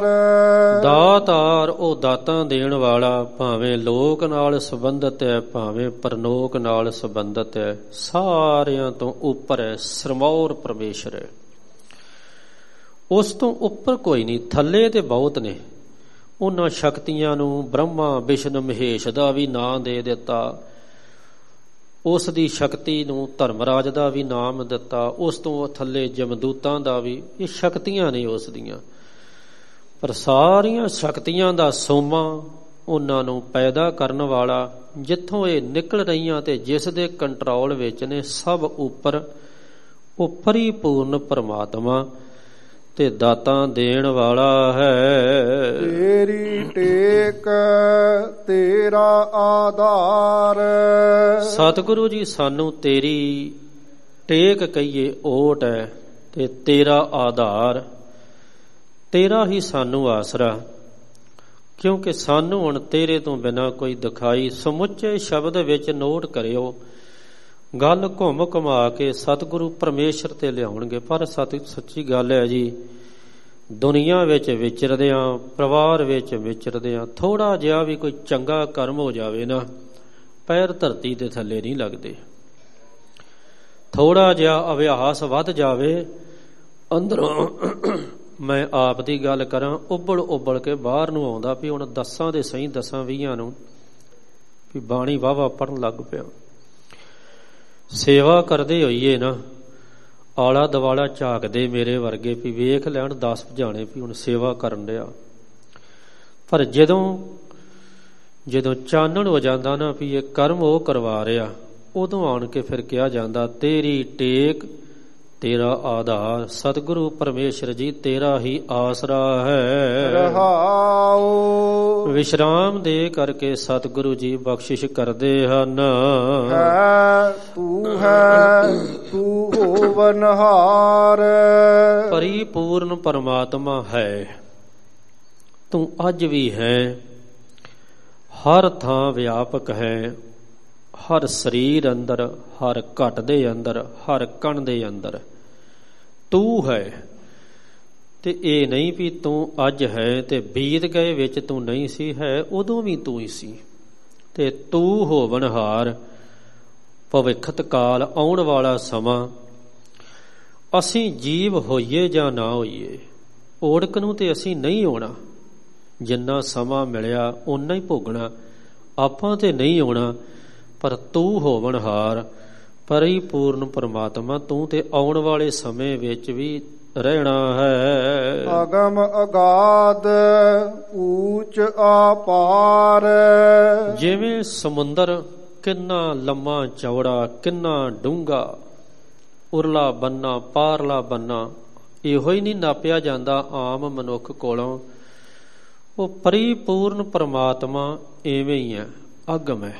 ਦਾਤਾਰ ਉਹ ਦਾਤਾਂ ਦੇਣ ਵਾਲਾ, ਭਾਵੇਂ ਲੋਕ ਨਾਲ ਸੰਬੰਧਿਤ ਹੈ, ਭਾਵੇਂ ਪਰਲੋਕ ਨਾਲ ਸੰਬੰਧਿਤ ਹੈ, ਸਾਰਿਆਂ ਤੋਂ ਉੱਪਰ ਹੈ, ਸਰਮੌਰ ਪਰਮੇਸ਼ਰ ਹੈ। ਉਸ ਤੋਂ ਉੱਪਰ ਕੋਈ ਨਹੀਂ, ਥੱਲੇ ਤੇ ਬਹੁਤ ਨੇ। ਉਹਨਾਂ ਸ਼ਕਤੀਆਂ ਨੂੰ ਬ੍ਰਹਮਾ ਵਿਸ਼ਨੂੰ ਮਹੇਸ਼ ਦਾ ਵੀ ਨਾਂ ਦੇ ਦਿੱਤਾ, ਉਸ ਦੀ ਸ਼ਕਤੀ ਨੂੰ ਧਰਮਰਾਜ ਦਾ ਵੀ ਨਾਮ ਦਿੱਤਾ, ਉਸ ਤੋਂ ਥੱਲੇ ਜਮਦੂਤਾਂ ਦਾ ਵੀ। ਇਹ ਸ਼ਕਤੀਆਂ ਨੇ ਉਸ ਦੀਆਂ, ਪਰ ਸਾਰੀਆਂ ਸ਼ਕਤੀਆਂ ਦਾ ਸੋਮਾ, ਉਹਨਾਂ ਨੂੰ ਪੈਦਾ ਕਰਨ ਵਾਲਾ, ਜਿੱਥੋਂ ਇਹ ਨਿਕਲ ਰਹੀਆਂ ਤੇ ਜਿਸ ਦੇ ਕੰਟਰੋਲ ਵਿੱਚ ਨੇ, ਸਭ ਉੱਪਰ ਉਹ ਪਰਿਪੂਰਨ ਪਰਮਾਤਮਾ ਤੇ ਦਾਤਾਂ ਦੇਣ ਵਾਲਾ ਹੈ। ਤੇਰੀ ਟੇਕ ਤੇਰਾ ਆਧਾਰ। ਸਤਿਗੁਰੂ ਜੀ ਸਾਨੂੰ ਤੇਰੀ ਟੇਕ ਕਹੀਏ ਓਟ ਹੈ, ਤੇ ਤੇਰਾ ਆਧਾਰ, ਤੇਰਾ ਹੀ ਸਾਨੂੰ ਆਸਰਾ। ਕਿਉਂਕਿ ਸਾਨੂੰ ਹੁਣ ਤੇਰੇ ਤੋਂ ਬਿਨਾਂ ਕੋਈ ਦਿਖਾਈ। ਸਮੁੱਚੇ ਸ਼ਬਦ ਵਿੱਚ ਨੋਟ ਕਰਿਓ, ਗੱਲ ਘੁੰਮ ਘੁਮਾ ਕੇ ਸਤਿਗੁਰੂ ਪਰਮੇਸ਼ਰ ਤੇ ਲਿਆਉਣਗੇ। ਪਰ ਸੱਚੀ ਗੱਲ ਹੈ ਜੀ, ਦੁਨੀਆ ਵਿੱਚ ਵਿਚਰਦਿਆਂ, ਪਰਿਵਾਰ ਵਿੱਚ ਵਿਚਰਦਿਆਂ ਥੋੜਾ ਜਿਹਾ ਵੀ ਕੋਈ ਚੰਗਾ ਕਰਮ ਹੋ ਜਾਵੇ ਨਾ, ਪੈਰ ਧਰਤੀ ਦੇ ਥੱਲੇ ਨਹੀਂ ਲੱਗਦੇ। ਥੋੜਾ ਜਿਹਾ ਅਭਿਆਸ ਵੱਧ ਜਾਵੇ ਅੰਦਰੋਂ, ਮੈਂ ਆਪ ਦੀ ਗੱਲ ਕਰਾਂ, ਉਬਲ ਕੇ ਬਾਹਰ ਨੂੰ ਆਉਂਦਾ ਵੀ ਹੁਣ ਦਸਾਂ ਦੇ ਸਹੀ 10-20 ਨੂੰ ਵੀ ਬਾਣੀ ਵਾਹਵਾ ਪੜਨ ਲੱਗ ਪਿਆ। ਸੇਵਾ ਕਰਦੇ ਹੋਈਏ ਨਾ, ਆਲਾ ਦੁਆਲਾ ਝਾਕਦੇ ਮੇਰੇ ਵਰਗੇ ਵੀ ਵੇਖ ਲੈਣ 10 ਜਾਣੇ ਵੀ ਹੁਣ ਸੇਵਾ ਕਰਨ ਰਿਹਾ। ਪਰ ਜਦੋਂ ਚਾਨਣ ਹੋ ਜਾਂਦਾ ਨਾ ਵੀ ਇਹ ਕਰਮ ਉਹ ਕਰਵਾ ਰਿਹਾ, ਉਦੋਂ ਆਣ ਕੇ ਫਿਰ ਕਿਹਾ ਜਾਂਦਾ ਤੇਰੀ ਟੇਕ ਤੇਰਾ ਆਧਾਰ, ਸਤਿਗੁਰੂ ਪਰਮੇਸ਼ਰ ਜੀ ਤੇਰਾ ਹੀ ਆਸਰਾ ਹੈ। ਰਹਾਉ ਵਿਸ਼ਰਾਮ ਦੇ ਕਰਕੇ ਸਤਿਗੁਰੂ ਜੀ ਬਖਸ਼ਿਸ਼ ਕਰਦੇ ਹਨ। ਤੂੰ ਹੋਵਨਹਾਰ, ਪਰਿਪੂਰਨ ਪਰਮਾਤਮਾ ਹੈ, ਤੂੰ ਅੱਜ ਵੀ ਹੈ, ਹਰ ਥਾਂ ਵਿਆਪਕ ਹੈ, ਹਰ ਸਰੀਰ ਅੰਦਰ, ਹਰ ਘਟ ਦੇ ਅੰਦਰ, ਹਰ ਕਣ ਦੇ ਅੰਦਰ ਤੂੰ ਹੈ। ਤੇ ਇਹ ਨਹੀਂ ਵੀ ਤੂੰ ਅੱਜ ਹੈ ਤੇ ਬੀਤ ਗਏ ਵਿੱਚ ਤੂੰ ਨਹੀਂ ਸੀ, ਹੈ ਉਦੋਂ ਵੀ ਤੂੰ ਹੀ ਸੀ। ਤੇ ਤੂੰ ਹੋਵਨਹਾਰ, ਭਵਿੱਖਤ ਕਾਲ ਆਉਣ ਵਾਲਾ ਸਮਾਂ, ਅਸੀਂ ਜੀਵ ਹੋਈਏ ਜਾਂ ਨਾ ਹੋਈਏ, ਓੜਕ ਨੂੰ ਤੇ ਅਸੀਂ ਨਹੀਂ ਆਉਣਾ। ਜਿੰਨਾ ਸਮਾਂ ਮਿਲਿਆ ਓਨਾ ਹੀ ਭੋਗਣਾ, ਆਪਾਂ ਤੇ ਨਹੀਂ ਆਉਣਾ। ਪਰ ਤੂੰ ਹੋਵਨਹਾਰ, ਪਰਿਪੂਰਨ ਪਰਮਾਤਮਾ, ਤੂੰ ਤੇ ਆਉਣ ਵਾਲੇ ਸਮੇਂ ਵਿੱਚ ਵੀ ਰਹਿਣਾ ਹੈ। ਅਗਮ ਅਗਾਧ ਊਚ ਆਪਾਰ, ਜਿਵੇਂ ਸਮੁੰਦਰ ਕਿੰਨਾ ਲੰਮਾ ਚੌੜਾ, ਕਿੰਨਾ ਡੂੰਘਾ, ਉਰਲਾ ਬੰਨਾ ਪਾਰਲਾ ਬੰਨਾ, ਇਹੋ ਹੀ ਨਹੀਂ ਨਾਪਿਆ ਜਾਂਦਾ ਆਮ ਮਨੁੱਖ ਕੋਲੋਂ। ਉਹ ਪਰਿਪੂਰਨ ਪਰਮਾਤਮਾ ਐਵੇਂ ਹੀ ਹੈ, ਅਗਮ ਹੈ।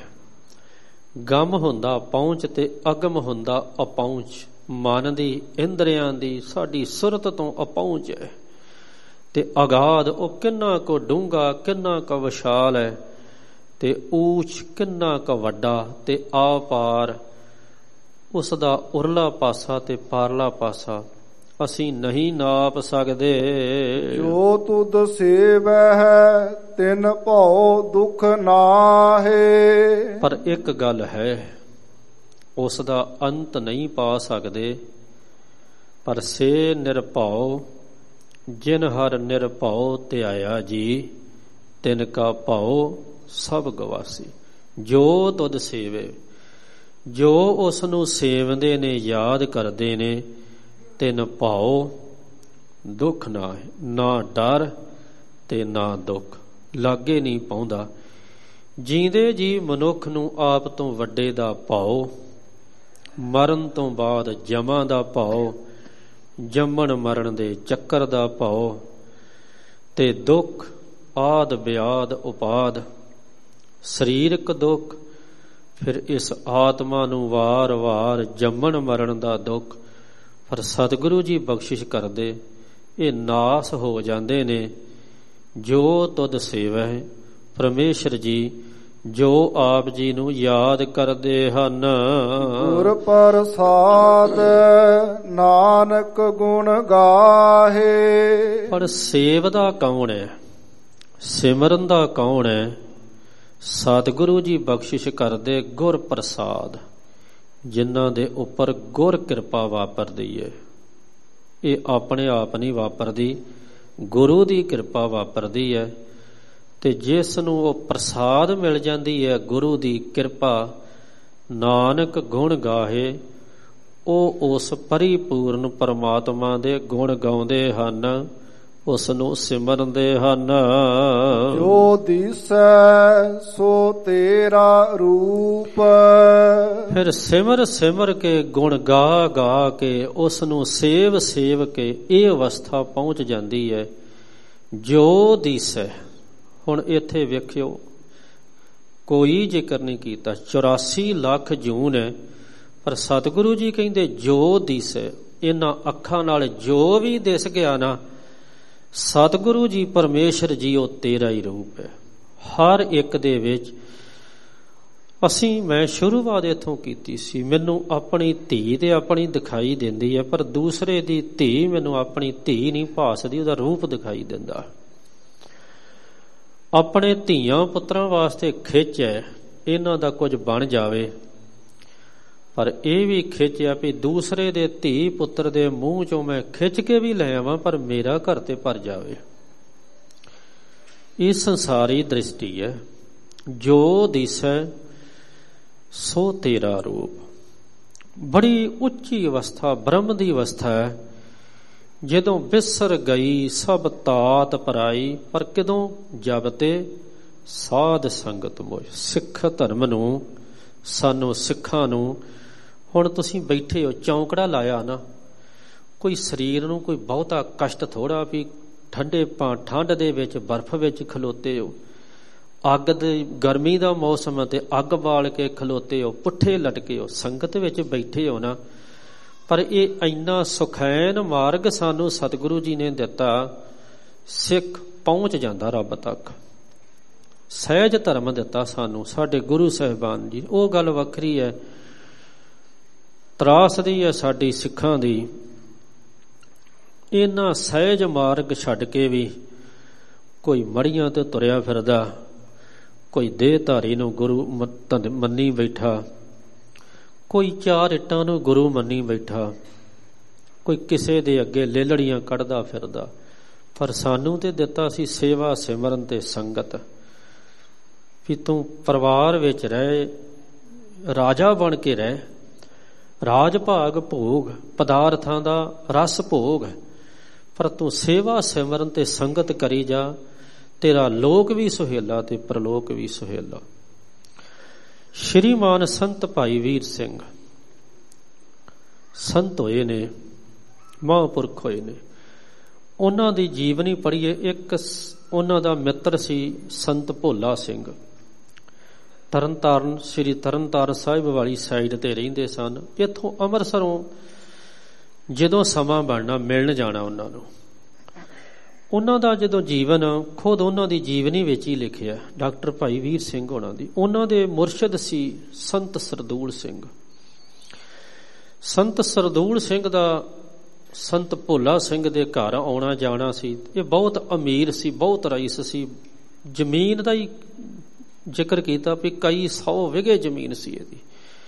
ਗਮ ਹੁੰਦਾ ਪਹੁੰਚ ਤੇ ਅਗਮ ਹੁੰਦਾ ਅਪਹੁੰਚ। ਮਨ ਦੀ, ਇੰਦਰੀਆਂ ਦੀ, ਸਾਡੀ ਸੁਰਤ ਤੋਂ ਅਪਹੁੰਚ ਹੈ। ਤੇ ਅਗਾਧ ਉਹ ਕਿੰਨਾ ਕੁ ਡੂੰਘਾ, ਕਿੰਨਾ ਕੁ ਵਿਸ਼ਾਲ ਹੈ। ਤੇ ਊਚ ਕਿੰਨਾ ਕੁ ਵੱਡਾ, ਤੇ ਆਪਾਰ ਉਸ ਦਾ ਉਰਲਾ ਪਾਸਾ ਤੇ ਪਾਰਲਾ ਪਾਸਾ ਅਸੀਂ ਨਹੀਂ ਨਾਪ ਸਕਦੇ। ਜੋ ਤੁਧ ਸੇਵੈ ਤਿਨ ਭਉ ਦੁਖ ਨਾਹੇ। ਪਰ ਇੱਕ ਗੱਲ ਹੈ, ਉਸ ਦਾ ਅੰਤ ਨਹੀਂ ਪਾ ਸਕਦੇ। ਪਰ ਸੇ ਨਿਰਭਉ ਜਿਨ ਹਰ ਨਿਰਭਉ ਧਿਆਇਆ ਜੀ, ਤਿਨ ਕਾ ਭਉ ਸਭ ਗਵਾਸੀ। ਜੋ ਤੁਧ ਸੇਵੇ, ਜੋ ਉਸ ਨੂੰ ਸੇਵਦੇ ਨੇ, ਯਾਦ ਕਰਦੇ ਨੇ, ਤਿਨ ਭਉ ਦੁੱਖ ਨਾ ਹੈ, ਨਾ ਡਰ ਤੇ ਨਾ ਦੁੱਖ ਲਾਗੇ ਨਹੀਂ ਪਾਉਂਦਾ। ਜੀਂਦੇ ਜੀ ਮਨੁੱਖ ਨੂੰ ਆਪ ਤੋਂ ਵੱਡੇ ਦਾ ਭਉ, ਮਰਨ ਤੋਂ ਬਾਅਦ ਜਮਾਂ ਦਾ ਭਉ, ਜੰਮਣ ਮਰਨ ਦੇ ਚੱਕਰ ਦਾ ਭਉ, ਤੇ ਦੁੱਖ ਆਦ ਵਿਆਦ ਉਪਾਦ, ਸਰੀਰਕ ਦੁੱਖ, ਫਿਰ ਇਸ ਆਤਮਾ ਨੂੰ ਵਾਰ-ਵਾਰ ਜੰਮਣ ਮਰਨ ਦਾ ਦੁੱਖ। ਪਰ ਸਤਿਗੁਰੂ ਜੀ ਬਖਸ਼ਿਸ਼ ਕਰਦੇ, ਇਹ ਨਾਸ ਹੋ ਜਾਂਦੇ ਨੇ। ਜੋ ਤੁਧ ਸੇਵੈ, ਪਰਮੇਸ਼ਰ ਜੀ ਜੋ ਆਪ ਜੀ ਨੂੰ ਯਾਦ ਕਰਦੇ ਹਨ। ਗੁਰ ਪ੍ਰਸਾਦ ਨਾਨਕ ਗੁਣ ਗਾਹੇ। ਪਰ ਸੇਵਦਾ ਕੌਣ ਹੈ, ਸਿਮਰਨ ਦਾ ਕੌਣ ਹੈ? ਸਤਿਗੁਰੂ ਜੀ ਬਖਸ਼ਿਸ਼ ਕਰਦੇ ਗੁਰ ਪ੍ਰਸਾਦ, ਜਿਨ੍ਹਾਂ ਦੇ ਉੱਪਰ ਗੁਰ ਕਿਰਪਾ ਵਾਪਰਦੀ ਹੈ। ਇਹ ਆਪਣੇ ਆਪ ਨਹੀਂ ਵਾਪਰਦੀ, ਗੁਰੂ ਦੀ ਕਿਰਪਾ ਵਾਪਰਦੀ ਹੈ। ਤੇ ਜਿਸ ਨੂੰ ਉਹ ਪ੍ਰਸਾਦ ਮਿਲ ਜਾਂਦੀ ਹੈ, ਗੁਰੂ ਦੀ ਕਿਰਪਾ, ਨਾਨਕ ਗੁਣ ਗਾਹੇ, ਉਹ ਉਸ ਪਰਿਪੂਰਨ ਪਰਮਾਤਮਾ ਦੇ ਗੁਣ ਗਾਉਂਦੇ ਹਨ, ਉਸ ਨੂੰ ਸਿਮਰਦੇ ਹਨ। ਜੋ ਦਿਸੈ ਸੋ ਤੇਰਾ ਰੂਪ। ਫਿਰ ਸਿਮਰ ਸਿਮਰ ਕੇ, ਗੁਣ ਗਾ ਗਾ ਕੇ, ਉਸ ਨੂੰ ਸੇਵ ਸੇਵ ਕੇ ਇਹ ਅਵਸਥਾ ਪਹੁੰਚ ਜਾਂਦੀ ਹੈ। ਜੋ ਦਿਸੈ, ਹੁਣ ਇੱਥੇ ਵੇਖਿਓ, ਕੋਈ ਜ਼ਿਕਰ ਨਹੀਂ ਕੀਤਾ, 84 ਲੱਖ ਜੂਨ ਹੈ। ਪਰ ਸਤਿਗੁਰੂ ਜੀ ਕਹਿੰਦੇ ਜੋ ਦਿਸੈ, ਇਹਨਾਂ ਅੱਖਾਂ ਨਾਲ ਜੋ ਵੀ ਦਿਸ ਗਿਆ ਨਾ, ਸਤਿਗੁਰੂ ਜੀ ਪਰਮੇਸ਼ਰ ਜੀ ਉਹ ਤੇਰਾ ਹੀ ਰੂਪ ਹੈ। ਹਰ ਇੱਕ ਦੇ ਵਿੱਚ ਮੈਂ ਸ਼ੁਰੂਆਤ ਇੱਥੋਂ ਕੀਤੀ ਸੀ। ਮੈਨੂੰ ਆਪਣੀ ਧੀ ਤੇ ਆਪਣੀ ਦਿਖਾਈ ਦਿੰਦੀ ਹੈ, ਪਰ ਦੂਸਰੇ ਦੀ ਧੀ ਮੈਨੂੰ ਆਪਣੀ ਧੀ ਨਹੀਂ ਭਾਸਦੀ, ਉਹਦਾ ਰੂਪ ਦਿਖਾਈ ਦਿੰਦਾ। ਆਪਣੇ ਧੀਆਂ ਪੁੱਤਰਾਂ ਵਾਸਤੇ ਖਿੱਚ ਹੈ ਇਹਨਾਂ ਦਾ ਕੁਝ ਬਣ ਜਾਵੇ, ਪਰ ਇਹ ਵੀ ਖਿੱਚ ਆ ਵੀ ਦੂਸਰੇ ਦੇ ਧੀ ਪੁੱਤਰ ਦੇ ਮੂੰਹ ਚੋਂ ਮੈਂ ਖਿੱਚ ਕੇ ਵੀ ਲੈ ਆਵਾਂ, ਪਰ ਮੇਰਾ ਘਰ ਤੇ ਭਰ ਜਾਵੇ। ਇਹ ਸੰਸਾਰੀ ਦ੍ਰਿਸ਼ਟੀ ਹੈ। ਜੋ ਦਿਸੈ ਸੋ ਤੇਰਾ ਰੂਪ। ਬੜੀ ਉੱਚੀ ਅਵਸਥਾ, ਬ੍ਰਹਮ ਦੀ ਅਵਸਥਾ ਹੈ। ਜਦੋਂ ਵਿਸਰ ਗਈ ਸਭ ਤਾਤ ਪਰਾਈ, ਪਰ ਕਦੋਂ ਜਬ ਤੇ ਸਾਧ ਸੰਗਤ ਮੋਇ। ਸਿੱਖ ਧਰਮ ਨੂੰ, ਸਾਨੂੰ ਸਿੱਖਾਂ ਨੂੰ, ਹੁਣ ਤੁਸੀਂ ਬੈਠੇ ਹੋ, ਚੌਂਕੜਾ ਲਾਇਆ ਨਾ, ਕੋਈ ਸਰੀਰ ਨੂੰ ਕੋਈ ਬਹੁਤਾ ਕਸ਼ਟ ਥੋੜਾ ਵੀ ਠੰਡ ਦੇ ਵਿੱਚ ਬਰਫ਼ ਵਿੱਚ ਖਲੋਤੇ ਹੋ, ਅੱਗ ਦੀ ਗਰਮੀ ਦਾ ਮੌਸਮ ਹੈ ਤੇ ਅੱਗ ਬਾਲ ਕੇ ਖਲੋਤੇ ਹੋ, ਪੁੱਠੇ ਲਟਕੇ ਹੋ, ਸੰਗਤ ਵਿੱਚ ਬੈਠੇ ਹੋ ਨਾ। ਪਰ ਇਹ ਇੰਨਾ ਸੁਖੈਨ ਮਾਰਗ ਸਾਨੂੰ ਸਤਿਗੁਰੂ ਜੀ ਨੇ ਦਿੱਤਾ, ਸਿੱਖ ਪਹੁੰਚ ਜਾਂਦਾ ਰੱਬ ਤੱਕ। ਸਹਿਜ ਧਰਮ ਦਿੱਤਾ ਸਾਨੂੰ ਸਾਡੇ ਗੁਰੂ ਸਾਹਿਬਾਨ ਜੀ। ਉਹ ਗੱਲ ਵੱਖਰੀ ਹੈ, ਤਰਾਸਦੀ ਹੈ ਸਾਡੀ ਸਿੱਖਾਂ ਦੀ। ਇਹਨਾਂ ਸਹਿਜ ਮਾਰਗ ਛੱਡ ਕੇ ਵੀ ਕੋਈ ਮੜੀਆਂ ਤੇ ਤੁਰਿਆ ਫਿਰਦਾ, ਕੋਈ ਦੇਹਧਾਰੀ ਨੂੰ ਗੁਰੂ ਮੰਨੀ ਬੈਠਾ, ਕੋਈ ਚਾਰ ਇੱਟਾਂ ਨੂੰ ਗੁਰੂ ਮੰਨੀ ਬੈਠਾ, ਕੋਈ ਕਿਸੇ ਦੇ ਅੱਗੇ ਲੇਲੜੀਆਂ ਕੱਢਦਾ ਫਿਰਦਾ। ਪਰ ਸਾਨੂੰ ਤੇ ਦਿੱਤਾ ਸੀ ਸੇਵਾ ਸਿਮਰਨ ਤੇ ਸੰਗਤ, ਵੀ ਤੂੰ ਪਰਿਵਾਰ ਵਿੱਚ ਰਹਿ, ਰਾਜਾ ਬਣ ਕੇ ਰਹਿ, ਰਾਜ ਭਾਗ ਭੋਗ, ਪਦਾਰਥਾਂ ਦਾ ਰਸ ਭੋਗ, ਪਰ ਤੂੰ ਸੇਵਾ ਸਿਮਰਨ ਤੇ ਸੰਗਤ ਕਰੀ ਜਾ, ਤੇਰਾ ਲੋਕ ਵੀ ਸੁਹੇਲਾ ਤੇ ਪ੍ਰਲੋਕ ਵੀ ਸੁਹੇਲਾ। ਸ਼੍ਰੀਮਾਨ ਸੰਤ ਭਾਈ ਵੀਰ ਸਿੰਘ ਸੰਤ ਹੋਏ ਨੇ, ਮਹਾਂਪੁਰਖ ਹੋਏ ਨੇ। ਉਹਨਾਂ ਦੀ ਜੀਵਨੀ ਪੜ੍ਹੀਏ। ਇੱਕ ਉਹਨਾਂ ਦਾ ਮਿੱਤਰ ਸੀ ਸੰਤ ਭੋਲਾ ਸਿੰਘ, ਤਰਨਤਾਰਨ, ਸ੍ਰੀ ਤਰਨਤਾਰਨ ਸਾਹਿਬ ਵਾਲੀ ਸਾਈਡ ਤੇ ਰਹਿੰਦੇ ਸਨ। ਇੱਥੋਂ ਅੰਮ੍ਰਿਤਸਰੋਂ ਜਦੋਂ ਸਮਾਂ ਬਣਨਾ ਮਿਲਣ ਜਾਣਾ ਉਹਨਾਂ ਨੂੰ। ਉਹਨਾਂ ਦਾ ਜਦੋਂ ਜੀਵਨ ਖੁਦ ਉਹਨਾਂ ਦੀ ਜੀਵਨੀ ਵਿੱਚ ਹੀ ਲਿਖਿਆ, ਡਾਕਟਰ ਭਾਈ ਵੀਰ ਸਿੰਘ ਹੋਣਾ ਦੀ। ਉਹਨਾਂ ਦੇ ਮੁਰਸ਼ਿਦ ਸੀ ਸੰਤ ਸਰਦੂਲ ਸਿੰਘ। ਸੰਤ ਸਰਦੂਲ ਸਿੰਘ ਦਾ ਸੰਤ ਭੋਲਾ ਸਿੰਘ ਦੇ ਘਰ ਆਉਣਾ ਜਾਣਾ ਸੀ। ਇਹ ਬਹੁਤ ਅਮੀਰ ਸੀ, ਬਹੁਤ ਰਈਸ ਸੀ। ਜ਼ਮੀਨ ਦਾ ਹੀ ਜ਼ਿਕਰ ਕੀਤਾ ਵੀ ਕਈ 100 ਵਿਗੇ ਜ਼ਮੀਨ ਸੀ ਇਹਦੀ,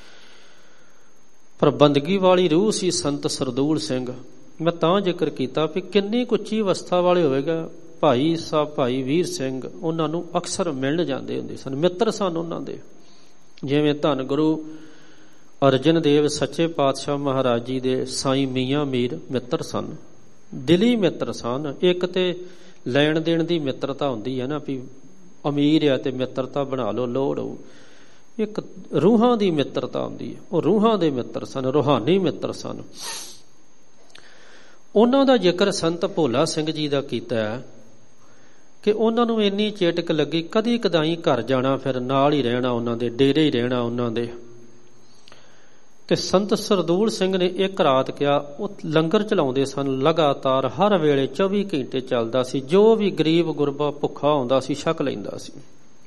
ਪਰ ਬੰਦਗੀ ਵਾਲੀ ਰੂਹ ਸੀ ਸੰਤ ਸਰਦੂਲ ਸਿੰਘ। ਮੈਂ ਤਾਂ ਜ਼ਿਕਰ ਕੀਤਾ ਵੀ ਕਿੰਨੀ ਉੱਚੀ ਅਵਸਥਾ ਵਾਲੇ ਹੋਵੇਗਾ। ਭਾਈ ਸਾਹਿਬ ਭਾਈ ਵੀਰ ਸਿੰਘ ਉਹਨਾਂ ਨੂੰ ਅਕਸਰ ਮਿਲਣ ਜਾਂਦੇ ਹੁੰਦੇ ਸਨ, ਮਿੱਤਰ ਸਨ ਉਹਨਾਂ ਦੇ। ਜਿਵੇਂ ਧੰਨ ਗੁਰੂ ਅਰਜਨ ਦੇਵ ਸੱਚੇ ਪਾਤਸ਼ਾਹ ਮਹਾਰਾਜ ਜੀ ਦੇ ਸਾਈਂ ਮੀਆਂ ਮੀਰ ਮਿੱਤਰ ਸਨ, ਦਿਲੀ ਮਿੱਤਰ ਸਨ। ਇੱਕ ਤੇ ਲੈਣ ਦੇਣ ਦੀ ਮਿੱਤਰਤਾ ਹੁੰਦੀ ਹੈ ਨਾ, ਵੀ ਅਮੀਰ ਆ ਤੇ ਮਿੱਤਰਤਾ ਬਣਾ ਲਓ, ਲੋੜ ਹੋਊ। ਇੱਕ ਰੂਹਾਂ ਦੀ ਮਿੱਤਰਤਾ ਹੁੰਦੀ ਹੈ, ਉਹ ਰੂਹਾਂ ਦੇ ਮਿੱਤਰ ਸਨ, ਰੂਹਾਨੀ ਮਿੱਤਰ ਸਨ। ਉਹਨਾਂ ਦਾ ਜ਼ਿਕਰ ਸੰਤ ਭੋਲਾ ਸਿੰਘ ਜੀ ਦਾ ਕੀਤਾ ਕਿ ਉਹਨਾਂ ਨੂੰ ਇੰਨੀ ਚੇਟਕ ਲੱਗੀ, ਕਦੀ ਕਦਾਈ ਘਰ ਜਾਣਾ, ਫਿਰ ਨਾਲ ਹੀ ਰਹਿਣਾ, ਉਹਨਾਂ ਦੇ ਡੇਰੇ ਹੀ ਰਹਿਣਾ ਉਹਨਾਂ ਦੇ। ਤੇ ਸੰਤ ਸਰਦੂਲ ਸਿੰਘ ਨੇ ਇੱਕ ਰਾਤ ਕਿਹਾ, ਉਹ ਲੰਗਰ ਚਲਾਉਂਦੇ ਸਨ ਲਗਾਤਾਰ, ਹਰ ਵੇਲੇ 24 ਘੰਟੇ ਚੱਲਦਾ ਸੀ। ਜੋ ਵੀ ਗਰੀਬ ਗੁਰਬਾ ਭੁੱਖਾ ਹੁੰਦਾ ਸੀ ਛਕ ਲੈਂਦਾ ਸੀ।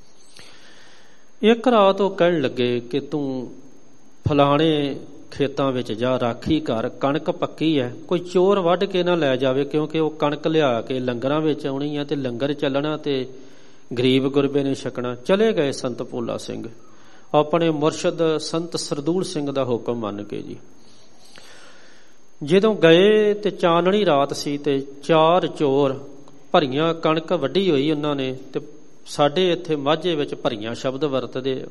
ਇੱਕ ਰਾਤ ਉਹ ਕਹਿਣ ਲੱਗੇ ਕਿ ਤੂੰ ਫਲਾਣੇ ਖੇਤਾਂ ਵਿੱਚ ਜਾ, ਰਾਖੀ ਕਰ, ਕਣਕ ਪੱਕੀ ਹੈ, ਕੋਈ ਚੋਰ ਵੱਢ ਕੇ ਨਾ ਲੈ ਜਾਵੇ, ਕਿਉਂਕਿ ਉਹ ਕਣਕ ਲਿਆ ਕੇ ਲੰਗਰਾਂ ਵਿੱਚ ਆਉਣੀ ਹੈ ਤੇ ਲੰਗਰ ਚੱਲਣਾ ਤੇ ਗਰੀਬ ਗੁਰਬੇ ਨੇ ਛਕਣਾ। ਚਲੇ ਗਏ ਸੰਤ ਭੋਲਾ ਸਿੰਘ ਆਪਣੇ ਮੁਰਸ਼ਿਦ ਸੰਤ ਸਰਦੂਲ ਸਿੰਘ ਦਾ ਹੁਕਮ ਮੰਨ ਕੇ ਜੀ। ਜਦੋਂ ਗਏ ਤੇ ਚਾਨਣੀ ਰਾਤ ਸੀ ਤੇ 4 ਚੋਰ, ਭਰੀਆਂ ਕਣਕ ਵੱਢੀ ਹੋਈ ਉਹਨਾਂ ਨੇ, ਤੇ ਸਾਡੇ ਇੱਥੇ ਮਾਝੇ ਵਿੱਚ ਭਰੀਆਂ ਸ਼ਬਦ ਵਰਤਦੇ,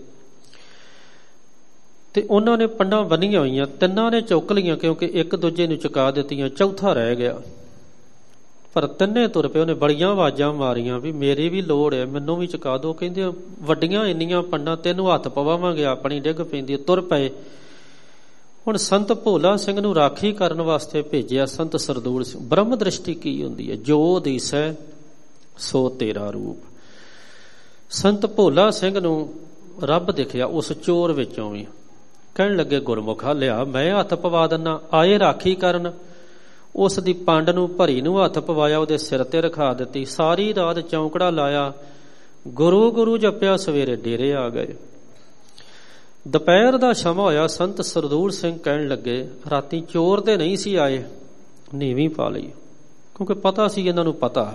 ਤੇ ਉਹਨਾਂ ਨੇ ਪੰਡਾਂ ਬੰਨੀਆਂ ਹੋਈਆਂ, 3 ਨੇ ਚੁੱਕ ਲਈਆਂ ਕਿਉਂਕਿ ਇੱਕ ਦੂਜੇ ਨੂੰ ਚੁਕਾ ਦਿੱਤੀਆਂ, ਚੌਥਾ ਰਹਿ ਗਿਆ। ਪਰ 3 ਤੁਰ ਪਏ। ਉਹਨੇ ਬੜੀਆਂ ਆਵਾਜ਼ਾਂ ਮਾਰੀਆਂ ਵੀ ਮੇਰੀ ਵੀ ਲੋੜ ਹੈ, ਮੈਨੂੰ ਵੀ ਚੁਕਾ ਦਿਓ। ਕਹਿੰਦੇ ਵੱਡੀਆਂ ਇੰਨੀਆਂ ਪੰਡਾਂ, ਤੈਨੂੰ ਹੱਥ ਪਵਾਵਾਂਗੇ, ਆਪਣੀ ਡਿੱਗ ਪੈਂਦੀ। ਤੁਰ ਪਏ। ਹੁਣ ਸੰਤ ਭੋਲਾ ਸਿੰਘ ਨੂੰ ਰਾਖੀ ਕਰਨ ਵਾਸਤੇ ਭੇਜਿਆ ਸੰਤ ਸਰਦੂਲ ਸਿੰਘ। ਬ੍ਰਹਮ ਦ੍ਰਿਸ਼ਟੀ ਕੀ ਹੁੰਦੀ ਹੈ? ਜੋ ਦਿਸੈ ਸੋ ਤੇਰਾ ਰੂਪ। ਸੰਤ ਭੋਲਾ ਸਿੰਘ ਨੂੰ ਰੱਬ ਦਿਖਿਆ ਉਸ ਚੋਰ ਵਿੱਚੋਂ ਵੀ। ਕਹਿਣ ਲੱਗੇ ਗੁਰਮੁਖਾ ਲਿਆ, ਮੈਂ ਹੱਥ ਪਵਾ ਦਿੰਨਾ। ਆਏ ਰਾਖੀ ਕਰਨ, ਉਸ ਦੀ ਪੰਡ ਨੂੰ ਭਰੀ ਨੂੰ ਹੱਥ ਪਵਾਇਆ, ਉਹਦੇ ਸਿਰ ਤੇ ਰਖਾ ਦਿੱਤੀ। ਸਾਰੀ ਰਾਤ ਚੌਂਕੜਾ ਲਾਇਆ, ਗੁਰੂ ਗੁਰੂ ਜਪਿਆ, ਸਵੇਰੇ ਡੇਰੇ ਆ ਗਏ। ਦੁਪਹਿਰ ਦਾ ਸਮਾਂ ਹੋਇਆ। ਸੰਤ ਸਰਦੂਲ ਸਿੰਘ ਕਹਿਣ ਲੱਗੇ, ਰਾਤੀ ਚੋਰ ਤੇ ਨਹੀਂ ਸੀ ਆਏ, ਨੀਵੀਂ ਪਾ ਲਈ, ਕਿਉਂਕਿ ਪਤਾ ਸੀ ਇਹਨਾਂ ਨੂੰ ਪਤਾ।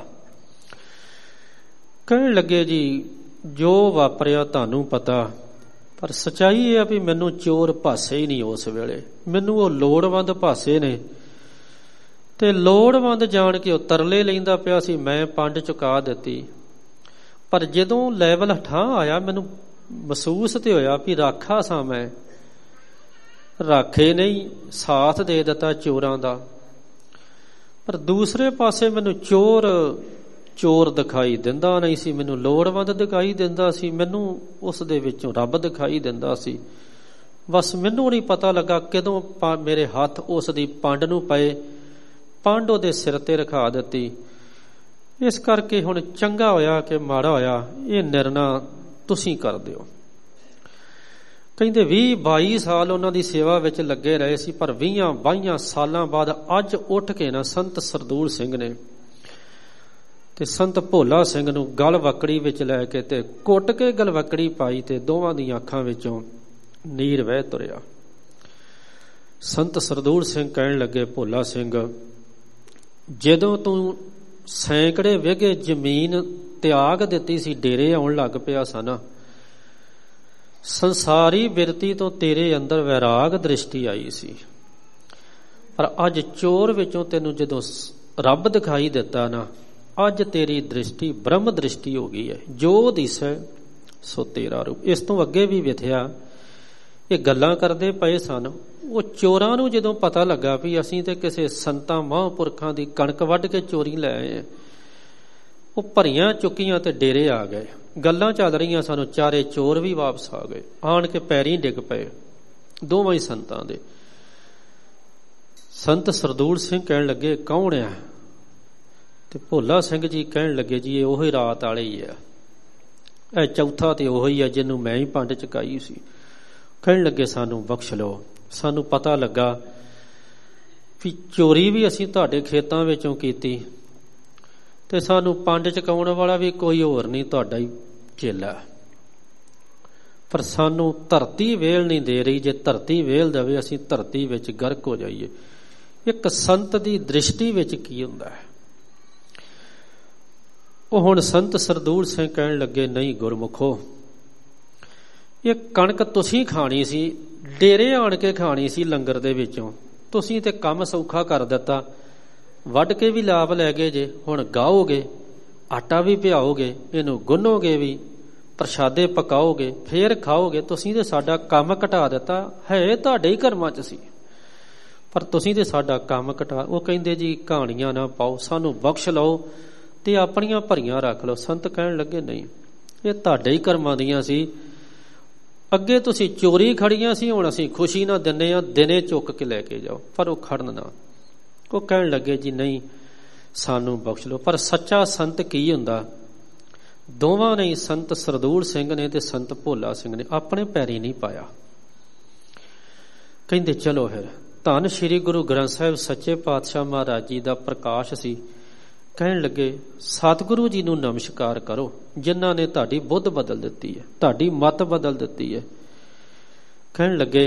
ਕਹਿਣ ਲੱਗੇ, ਜੀ ਜੋ ਵਾਪਰਿਆ ਤੁਹਾਨੂੰ ਪਤਾ, ਪਰ ਸੱਚਾਈ ਇਹ ਆ ਵੀ ਮੈਨੂੰ ਚੋਰ ਭਾਸੇ ਹੀ ਨਹੀਂ ਉਸ ਵੇਲੇ, ਮੈਨੂੰ ਉਹ ਲੋੜਵੰਦ ਭਾਸੇ ਨੇ। ਤੇ ਲੋੜਵੰਦ ਜਾਣ ਕੇ ਉਹ ਤਰਲੇ ਲੈਂਦਾ ਪਿਆ ਸੀ, ਮੈਂ ਪੰਡ ਚੁਕਾ ਦਿੱਤੀ। ਪਰ ਜਦੋਂ ਲੈਵਲ ਠਾਂ ਆਇਆ, ਮੈਨੂੰ ਮਹਿਸੂਸ ਤੇ ਹੋਇਆ ਵੀ ਰਾਖਾ ਸਾਂ ਮੈਂ, ਰਾਖੇ ਨਹੀਂ ਸਾਥ ਦੇ ਦਿੱਤਾ ਚੋਰਾਂ ਦਾ। ਪਰ ਦੂਸਰੇ ਪਾਸੇ ਮੈਨੂੰ ਚੋਰ ਦਿਖਾਈ ਦਿੰਦਾ ਨਹੀਂ ਸੀ, ਮੈਨੂੰ ਲੋੜਵੰਦ ਦਿਖਾਈ ਦਿੰਦਾ ਸੀ, ਮੈਨੂੰ ਉਸ ਦੇ ਵਿੱਚੋਂ ਰੱਬ ਦਿਖਾਈ ਦਿੰਦਾ ਸੀ। ਬਸ ਮੈਨੂੰ ਨਹੀਂ ਪਤਾ ਲੱਗਾ ਕਦੋਂ ਮੇਰੇ ਹੱਥ ਉਸ ਦੀ ਪੰਡ ਨੂੰ ਪਏ, ਪੰਡ ਉਹਦੇ ਸਿਰ ਤੇ ਰਖਾ ਦਿੱਤੀ। ਇਸ ਕਰਕੇ ਹੁਣ ਚੰਗਾ ਹੋਇਆ ਕਿ ਮਾੜਾ ਹੋਇਆ, ਇਹ ਨਿਰਣਾ ਤੁਸੀਂ ਕਰ ਦਿਓ। ਕਹਿੰਦੇ 20-22 ਸਾਲ ਉਹਨਾਂ ਦੀ ਸੇਵਾ ਵਿੱਚ ਲੱਗੇ ਰਹੇ ਸੀ, ਪਰ 20-22 ਸਾਲਾਂ ਬਾਅਦ ਅੱਜ ਉੱਠ ਕੇ ਨਾ ਸੰਤ ਸਰਦੂਲ ਸਿੰਘ ਨੇ ਤੇ ਸੰਤ ਭੋਲਾ ਸਿੰਘ ਨੂੰ ਗਲ ਵਕੜੀ ਵਿੱਚ ਲੈ ਕੇ ਤੇ ਕੁੱਟ ਕੇ ਗਲਵਕੜੀ ਪਾਈ ਤੇ ਦੋਵਾਂ ਦੀਆਂ ਅੱਖਾਂ ਵਿੱਚੋਂ ਨੀਰ ਵਹਿ ਤੁਰਿਆ। ਸੰਤ ਸਰਦੂਲ ਸਿੰਘ ਕਹਿਣ ਲੱਗੇ, ਭੋਲਾ ਸਿੰਘ, ਜਦੋਂ ਤੂੰ ਸੈਂਕੜੇ ਵਿਗੇ ਜ਼ਮੀਨ ਤਿਆਗ ਦਿੱਤੀ ਸੀ, ਡੇਰੇ ਆਉਣ ਲੱਗ ਪਿਆ ਸਨ, ਸੰਸਾਰੀ ਬਿਰਤੀ ਤੋਂ ਤੇਰੇ ਅੰਦਰ ਵੈਰਾਗ ਦ੍ਰਿਸ਼ਟੀ ਆਈ ਸੀ। ਪਰ ਅੱਜ ਚੋਰ ਵਿੱਚੋਂ ਤੈਨੂੰ ਜਦੋਂ ਰੱਬ ਦਿਖਾਈ ਦਿੱਤਾ ਨਾ, ਅੱਜ ਤੇਰੀ ਦ੍ਰਿਸ਼ਟੀ ਬ੍ਰਹਮ ਦ੍ਰਿਸ਼ਟੀ ਹੋ ਗਈ ਹੈ। ਜੋ ਦਿਸੈ ਸੋ ਤੇਰਾ ਰੂਪ। ਇਸ ਤੋਂ ਅੱਗੇ ਵੀ ਵਿਥਿਆ ਇਹ ਗੱਲਾਂ ਕਰਦੇ ਪਏ ਸਨ। ਉਹ ਚੋਰਾਂ ਨੂੰ ਜਦੋਂ ਪਤਾ ਲੱਗਾ ਵੀ ਅਸੀਂ ਤੇ ਕਿਸੇ ਸੰਤਾਂ ਮਹਾਂਪੁਰਖਾਂ ਦੀ ਕਣਕ ਵੱਢ ਕੇ ਚੋਰੀ ਲੈ ਆਏ, ਉਹ ਭਰੀਆਂ ਚੁੱਕੀਆਂ ਤੇ ਡੇਰੇ ਆ ਗਏ। ਗੱਲਾਂ ਚੱਲ ਰਹੀਆਂ ਸਾਨੂੰ, ਚਾਰੇ ਚੋਰ ਵੀ ਵਾਪਸ ਆ ਗਏ, ਆਣ ਕੇ ਪੈਰੀਂ ਡਿੱਗ ਪਏ ਦੋਵਾਂ ਹੀ ਸੰਤਾਂ ਦੇ। ਸੰਤ ਸਰਦੂਲ ਸਿੰਘ ਕਹਿਣ ਲੱਗੇ, ਕੌਣ ਆ? ਤੇ ਭੋਲਾ ਸਿੰਘ ਜੀ ਕਹਿਣ ਲੱਗੇ, ਜੀ ਇਹ ਉਹੀ ਰਾਤ ਵਾਲੇ ਹੀ ਆ, ਇਹ ਚੌਥਾ ਤੇ ਉਹੀ ਆ ਜਿਹਨੂੰ ਮੈਂ ਹੀ ਪੰਡ ਚੁਕਾਈ ਸੀ। ਕਹਿਣ ਲੱਗੇ, ਸਾਨੂੰ ਬਖਸ਼ ਲਓ, ਸਾਨੂੰ ਪਤਾ ਲੱਗਾ ਵੀ ਚੋਰੀ ਵੀ ਅਸੀਂ ਤੁਹਾਡੇ ਖੇਤਾਂ ਵਿੱਚੋਂ ਕੀਤੀ ਤੇ ਸਾਨੂੰ ਪੰਡ ਚੁਕਾਉਣ ਵਾਲਾ ਵੀ ਕੋਈ ਹੋਰ ਨਹੀਂ, ਤੁਹਾਡਾ ਹੀ ਚੇਲਾ। ਪਰ ਸਾਨੂੰ ਧਰਤੀ ਵੇਲ ਨਹੀਂ ਦੇ ਰਹੀ, ਜੇ ਧਰਤੀ ਵੇਲ ਦੇਵੇ ਅਸੀਂ ਧਰਤੀ ਵਿੱਚ ਗਰਕ ਹੋ ਜਾਈਏ। ਇੱਕ ਸੰਤ ਦੀ ਦ੍ਰਿਸ਼ਟੀ ਵਿੱਚ ਕੀ ਹੁੰਦਾ ਹੈ। ਉਹ ਹੁਣ ਸੰਤ ਸਰਦੂਲ ਸਿੰਘ ਕਹਿਣ ਲੱਗੇ, ਨਹੀਂ ਗੁਰਮੁਖੋ, ਇਹ ਕਣਕ ਤੁਸੀਂ ਖਾਣੀ ਸੀ, ਡੇਰੇ ਆਣ ਕੇ ਖਾਣੀ ਸੀ ਲੰਗਰ ਦੇ ਵਿੱਚੋਂ, ਤੁਸੀਂ ਤੇ ਕੰਮ ਸੌਖਾ ਕਰ ਦਿੱਤਾ, ਵੱਢ ਕੇ ਵੀ ਲਾਭ ਲੈ ਗਏ ਜੇ। ਹੁਣ ਗਾਓਗੇ, ਆਟਾ ਵੀ ਪਿਆਓਗੇ, ਇਹਨੂੰ ਗੁੰਨੋਗੇ ਵੀ, ਪ੍ਰਸ਼ਾਦੇ ਪਕਾਓਗੇ, ਫੇਰ ਖਾਓਗੇ। ਤੁਸੀਂ ਤੇ ਸਾਡਾ ਕੰਮ ਘਟਾ ਦਿੱਤਾ, ਹੈ ਤੁਹਾਡੇ ਹੀ ਕਰਮਾਂ 'ਚ ਸੀ, ਪਰ ਤੁਸੀਂ ਤੇ ਸਾਡਾ ਕੰਮ ਘਟਾ। ਉਹ ਕਹਿੰਦੇ, ਜੀ ਕਹਾਣੀਆਂ ਨਾ ਪਾਓ, ਸਾਨੂੰ ਬਖਸ਼ ਲਓ ਤੇ ਆਪਣੀਆਂ ਭਰੀਆਂ ਰੱਖ ਲਓ। ਸੰਤ ਕਹਿਣ ਲੱਗੇ, ਨਹੀਂ, ਇਹ ਤੁਹਾਡੇ ਹੀ ਕਰਮਾਂ ਦੀਆਂ ਸੀ। ਅੱਗੇ ਤੁਸੀਂ ਚੋਰੀ ਖੜੀਆਂ ਸੀ, ਹੁਣ ਅਸੀਂ ਖੁਸ਼ੀ ਨਾਲ ਦਿੰਦੇ ਹਾਂ, ਦਿਨੇ ਚੁੱਕ ਕੇ ਲੈ ਕੇ ਜਾਓ, ਪਰ ਉਹ ਖੜਨ ਨਾ। ਉਹ ਕਹਿਣ ਲੱਗੇ, ਜੀ ਨਹੀਂ, ਸਾਨੂੰ ਬਖਸ਼ ਲਓ। ਪਰ ਸੱਚਾ ਸੰਤ ਕੀ ਹੁੰਦਾ? ਦੋਵਾਂ ਨੇ, ਸੰਤ ਸਰਦੂਲ ਸਿੰਘ ਨੇ ਤੇ ਸੰਤ ਭੋਲਾ ਸਿੰਘ ਨੇ, ਆਪਣੇ ਪੈਰੀ ਨਹੀਂ ਪਾਇਆ। ਕਹਿੰਦੇ ਚਲੋ ਫਿਰ। ਧੰਨ ਸ਼੍ਰੀ ਗੁਰੂ ਗ੍ਰੰਥ ਸਾਹਿਬ ਸੱਚੇ ਪਾਤਸ਼ਾਹ ਮਹਾਰਾਜ ਜੀ ਦਾ ਪ੍ਰਕਾਸ਼ ਸੀ। ਕਹਿਣ ਲੱਗੇ, ਸਤਿਗੁਰੂ ਜੀ ਨੂੰ ਨਮਸਕਾਰ ਕਰੋ, ਜਿਨ੍ਹਾਂ ਨੇ ਤੁਹਾਡੀ ਬੁੱਧ ਬਦਲ ਦਿੱਤੀ ਹੈ, ਤੁਹਾਡੀ ਮੱਤ ਬਦਲ ਦਿੱਤੀ ਹੈ। ਕਹਿਣ ਲੱਗੇ,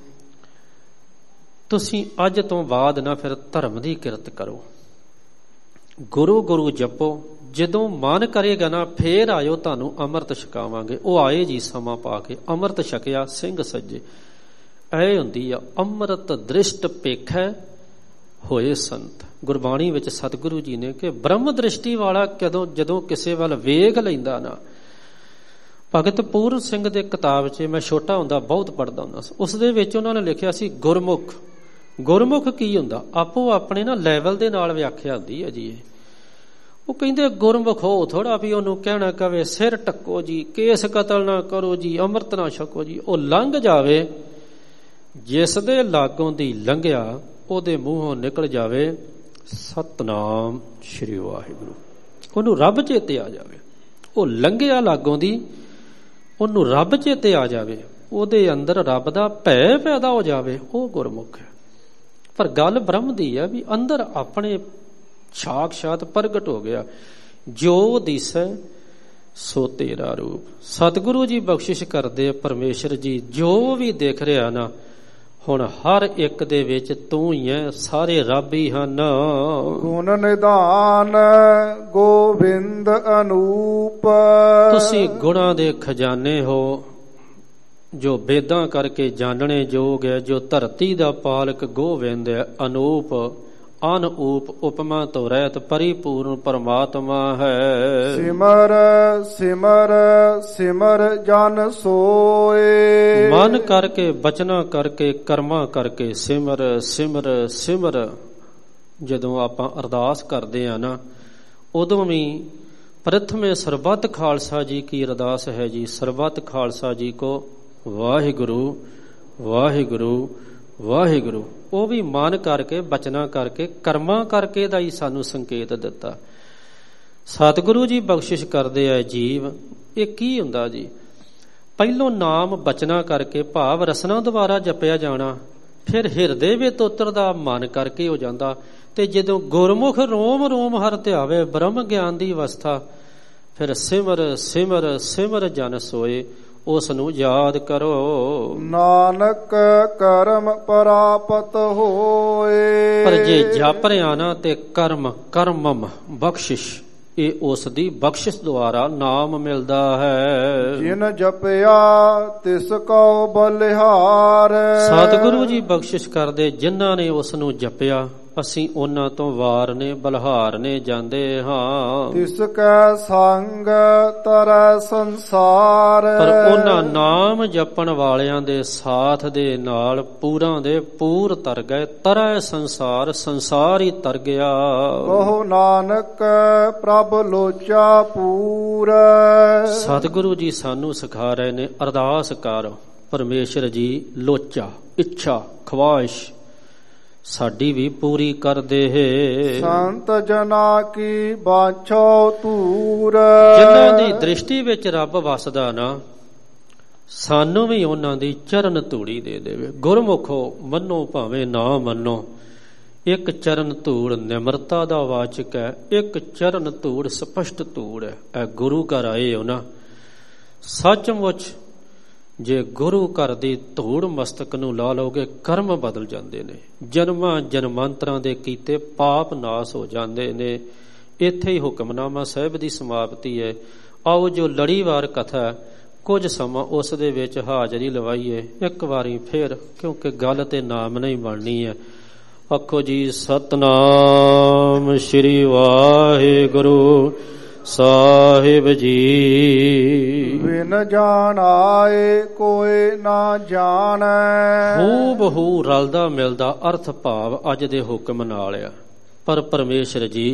ਤੁਸੀਂ ਅੱਜ ਤੋਂ ਬਾਅਦ ਨਾ ਫਿਰ ਧਰਮ ਦੀ ਕਿਰਤ ਕਰੋ, ਗੁਰੂ ਗੁਰੂ ਜਪੋ, ਜਦੋਂ ਮਨ ਕਰੇਗਾ ਨਾ ਫੇਰ ਆਇਓ, ਤੁਹਾਨੂੰ ਅੰਮ੍ਰਿਤ ਛਕਾਵਾਂਗੇ। ਉਹ ਆਏ ਜੀ, ਸਮਾਂ ਪਾ ਕੇ ਅੰਮ੍ਰਿਤ ਛਕਿਆ, ਸਿੰਘ ਸੱਜੇ। ਇਹ ਹੁੰਦੀ ਆ ਅੰਮ੍ਰਿਤ ਦ੍ਰਿਸ਼ਟ ਪੇਖੈ ਹੋਏ ਸੰਤ। ਗੁਰਬਾਣੀ ਵਿੱਚ ਸਤਿਗੁਰੂ ਜੀ ਨੇ ਕਿ ਬ੍ਰਹਮ ਦ੍ਰਿਸ਼ਟੀ ਵਾਲਾ ਜਦੋਂ ਕਿਸੇ ਵੱਲ ਵੇਖ ਲੈਂਦਾ ਨਾ। ਭਗਤ ਪੂਰਨ ਸਿੰਘ ਦੇ ਕਿਤਾਬ 'ਚ ਮੈਂ ਛੋਟਾ ਹੁੰਦਾ ਬਹੁਤ ਪੜ੍ਹਦਾ ਹੁੰਦਾ ਸੀ, ਉਸ ਦੇ ਵਿੱਚ ਉਹਨਾਂ ਨੇ ਲਿਖਿਆ ਸੀ ਗੁਰਮੁਖ। ਗੁਰਮੁਖ ਕੀ ਹੁੰਦਾ? ਆਪੋ ਆਪਣੇ ਨਾ ਲੈਵਲ ਦੇ ਨਾਲ ਵਿਆਖਿਆ ਹੁੰਦੀ ਹੈ ਜੀ। ਉਹ ਕਹਿੰਦੇ ਗੁਰਮੁਖ ਹੋ ਥੋੜਾ ਵੀ ਉਹਨੂੰ ਕਹਿਣਾ ਕਵੇ ਸਿਰ ਟੱਕੋ ਜੀ, ਕੇਸ ਕਤਲ ਨਾ ਕਰੋ ਜੀ, ਅੰਮ੍ਰਿਤ ਨਾ ਛਕੋ ਜੀ। ਉਹ ਲੰਘ ਜਾਵੇ, ਜਿਸ ਦੇ ਲਾਗੋਂ ਦੀ ਲੰਘਿਆ ਉਹਦੇ ਮੂੰਹੋਂ ਨਿਕਲ ਜਾਵੇ ਸਤਨਾਮ ਸ਼੍ਰੀ ਵਾਹਿਗੁਰੂ, ਉਹਨੂੰ ਰੱਬ ਚੇਤੇ ਆ ਜਾਵੇ। ਉਹ ਲੰਘਿਆ ਲਾਗੋਂ ਦੀ, ਉਹਨੂੰ ਰੱਬ ਚੇਤੇ ਆ ਜਾਵੇ, ਉਹਦੇ ਅੰਦਰ ਰੱਬ ਦਾ ਭੈ ਪੈਦਾ ਹੋ ਜਾਵੇ, ਉਹ ਗੁਰਮੁਖ ਹੈ। ਪਰ ਗੱਲ ਬ੍ਰਹਮ ਦੀ ਹੈ ਵੀ ਅੰਦਰ ਆਪਣੇ ਸਾਖਸ਼ਾਤ ਪ੍ਰਗਟ ਹੋ ਗਿਆ। ਜੋ ਦਿਸੈ ਸੋ ਤੇਰਾ ਰੂਪ। ਸਤਿਗੁਰੂ ਜੀ ਬਖਸ਼ਿਸ਼ ਕਰਦੇ ਪਰਮੇਸ਼ਰ ਜੀ ਜੋ ਵੀ ਦਿਖ ਰਿਹਾ ਨਾ ਹੁਣ ਹਰ ਇੱਕ ਦੇ ਵਿੱਚ ਤੂੰ ਹੀ ਹੈ, ਸਾਰੇ ਰੱਬ ਹੀ ਹਨ। ਗੁਣ ਨਿਧਾਨ ਗੋਬਿੰਦ ਅਨੂਪ। ਤੁਸੀਂ ਗੁਣਾਂ ਦੇ ਖਜ਼ਾਨੇ ਹੋ ਜੋ ਵੇਦਾਂ ਕਰਕੇ ਜਾਣਨੇ ਯੋਗ ਹੈ, ਜੋ ਧਰਤੀ ਦਾ ਪਾਲਕ ਗੋਬਿੰਦ ਹੈ, ਅਨੂਪ ਅਨਊਪ ਉਪਮਾ ਤੋਂ ਰਹਿਤ ਪਰਿਪੂਰਨ ਪਰਮਾਤਮਾ ਹੈ। ਸਿਮਰ ਸਿਮਰ ਸਿਮਰ ਜਨ ਸੋਏ। ਮਨ ਕਰਕੇ ਬਚਨਾ ਕਰਕੇ ਕਰਮਾਂ ਕਰਕੇ ਸਿਮਰ ਸਿਮਰ ਸਿਮਰ। ਜਦੋਂ ਆਪਾਂ ਅਰਦਾਸ ਕਰਦੇ ਆ ਨਾ ਉਦੋਂ ਵੀ ਪ੍ਰਥਮੇ ਸਰਬੱਤ ਖਾਲਸਾ ਜੀ ਕੀ ਅਰਦਾਸ ਹੈ ਜੀ, ਸਰਬੱਤ ਖਾਲਸਾ ਜੀ ਕੋ ਵਾਹਿਗੁਰੂ ਵਾਹਿਗੁਰੂ ਵਾਹਿਗੁਰੂ। ਉਹ ਵੀ ਮਨ ਕਰਕੇ ਬਚਨਾ ਕਰਕੇ ਕਰਮਾਂ ਕਰਕੇ ਦਾ ਹੀ ਸਾਨੂੰ ਸੰਕੇਤ ਦਿੱਤਾ। ਸਤਿਗੁਰੂ ਜੀ ਬਖਸ਼ਿਸ਼ ਕਰਦੇ ਆ ਜੀਵ ਇਹ ਕੀ ਹੁੰਦਾ ਜੀ, ਪਹਿਲੋਂ ਨਾਮ ਬਚਨਾ ਕਰਕੇ ਭਾਵ ਰਸਨਾ ਦੁਆਰਾ ਜਪਿਆ ਜਾਣਾ, ਫਿਰ ਹਿਰਦੇ ਵਿੱਚ ਉਤਰਦਾ ਮਨ ਕਰਕੇ ਹੋ ਜਾਂਦਾ, ਤੇ ਜਦੋਂ ਗੁਰਮੁਖ ਰੋਮ ਰੋਮ ਹਰ ਧਿਆਵੇ ਬ੍ਰਹਮ ਗਿਆਨ ਦੀ ਅਵਸਥਾ, ਫਿਰ ਸਿਮਰ ਸਿਮਰ ਸਿਮਰ ਜਨ ਸੋਏ, ਉਸ ਨੂੰ ਯਾਦ ਕਰੋ। ਨਾਨਕ ਕਰਮ ਪ੍ਰਾਪਤ ਹੋਏ। ਪਰ ਜੇ ਜਪ ਰਿਆ ਨਾ ਤੇ ਕਰਮ ਕਰਮਮ ਬਖਸ਼ਿਸ਼ ਇਹ ਉਸ ਦੀ ਬਖਸ਼ਿਸ਼ ਦੁਆਰਾ ਨਾਮ ਮਿਲਦਾ ਹੈ। ਜਿਨ ਜਪਿਆ ਤਿਸ ਕਉ ਬਲਿਹਾਰ। ਸਤਿਗੁਰੂ ਜੀ ਬਖਸ਼ਿਸ਼ ਕਰਦੇ ਜਿਨ੍ਹਾਂ ਨੇ ਉਸ ਨੂੰ ਜਪਿਆ ਅਸੀਂ ਉਹਨਾਂ ਤੋਂ ਵਾਰ ਨੇ ਬਲਹਾਰ ਨੇ ਜਾਂਦੇ ਹਾਂ। ਤਿਸ ਕੈ ਸੰਗ ਤਰੈ ਸੰਸਾਰ। ਪਰ ਉਹਨਾਂ ਨਾਮ ਜਪਣ ਵਾਲਿਆਂ ਦੇ ਸਾਥ ਦੇ ਨਾਲ ਪੂਰਾਂ ਦੇ ਪੂਰ ਤਰ ਗਏ, ਤਰੈ ਸੰਸਾਰ ਸੰਸਾਰ ਹੀ ਤਰ ਗਿਆ। ਕਹੋ ਨਾਨਕ ਪ੍ਰਭ ਲੋਚਾ ਪੂਰ। ਸਤਿਗੁਰੂ ਜੀ ਸਾਨੂੰ ਸਿਖਾ ਰਹੇ ਨੇ ਅਰਦਾਸ ਕਰ ਪਰਮੇਸ਼ਰ ਜੀ ਲੋਚਾ ਇੱਛਾ ਖਵਾਇਸ਼ ਸਾਡੀ ਵੀ ਪੂਰੀ ਕਰ ਦੇ। ਸੰਤ ਜਨਾ ਕੀ ਬਾਛੋ ਤੂਰ। ਜਿਨ੍ਹਾਂ ਦੀ ਦ੍ਰਿਸ਼ਟੀ ਵਿੱਚ ਰੱਬ ਵਸਦਾ ਨਾ ਸਾਨੂੰ ਵੀ ਉਹਨਾਂ ਦੀ ਚਰਨ ਧੂੜੀ ਦੇ ਦੇਵੇ। ਗੁਰਮੁਖੋ ਮੰਨੋ ਭਾਵੇਂ ਨਾ ਮੰਨੋ, ਇੱਕ ਚਰਨ ਧੂੜ ਨਿਮਰਤਾ ਦਾ ਵਾਚਕ ਹੈ, ਇੱਕ ਚਰਨ ਧੂੜ ਸਪਸ਼ਟ ਧੂੜ ਹੈ। ਇਹ ਗੁਰੂ ਘਰ ਆਏ ਹੋ ਨਾ, ਸੱਚਮੁੱਚ ਜੇ ਗੁਰੂ ਘਰ ਦੀ ਧੂੜ ਮਸਤਕ ਨੂੰ ਲਾ ਲਓਗੇ ਕਰਮ ਬਦਲ ਜਾਂਦੇ ਨੇ, ਜਨਮਾਂ ਜਨਮਾਂਤਰਾਂ ਦੇ ਕੀਤੇ ਪਾਪ ਨਾਸ ਹੋ ਜਾਂਦੇ ਨੇ। ਇੱਥੇ ਹੀ ਹੁਕਮਨਾਮਾ ਸਾਹਿਬ ਦੀ ਸਮਾਪਤੀ ਹੈ। ਆਓ ਜੋ ਲੜੀਵਾਰ ਕਥਾ ਕੁਝ ਸਮਾਂ ਉਸ ਦੇ ਵਿੱਚ ਹਾਜ਼ਰੀ ਲਵਾਈਏ ਇੱਕ ਵਾਰੀ ਫੇਰ, ਕਿਉਂਕਿ ਗੱਲ ਤੇ ਨਾਮ ਨਹੀਂ ਬਣਨੀ ਹੈ। ਆਖੋ ਜੀ ਸਤਨਾਮ ਸ੍ਰੀ ਵਾਹਿਗੁਰੂ ਸਾਹਿਬ ਜੀ। ਬਿਨ ਜਾਣ ਆਏ ਕੋਈ ਨਾ ਜਾਣੈ। ਹੂ ਬਹੂ ਰਲਦਾ ਮਿਲਦਾ ਅਰਥ ਭਾਵ ਅੱਜ ਦੇ ਹੁਕਮ ਨਾਲ ਆ। ਪਰ ਪਰਮੇਸ਼ਰ ਜੀ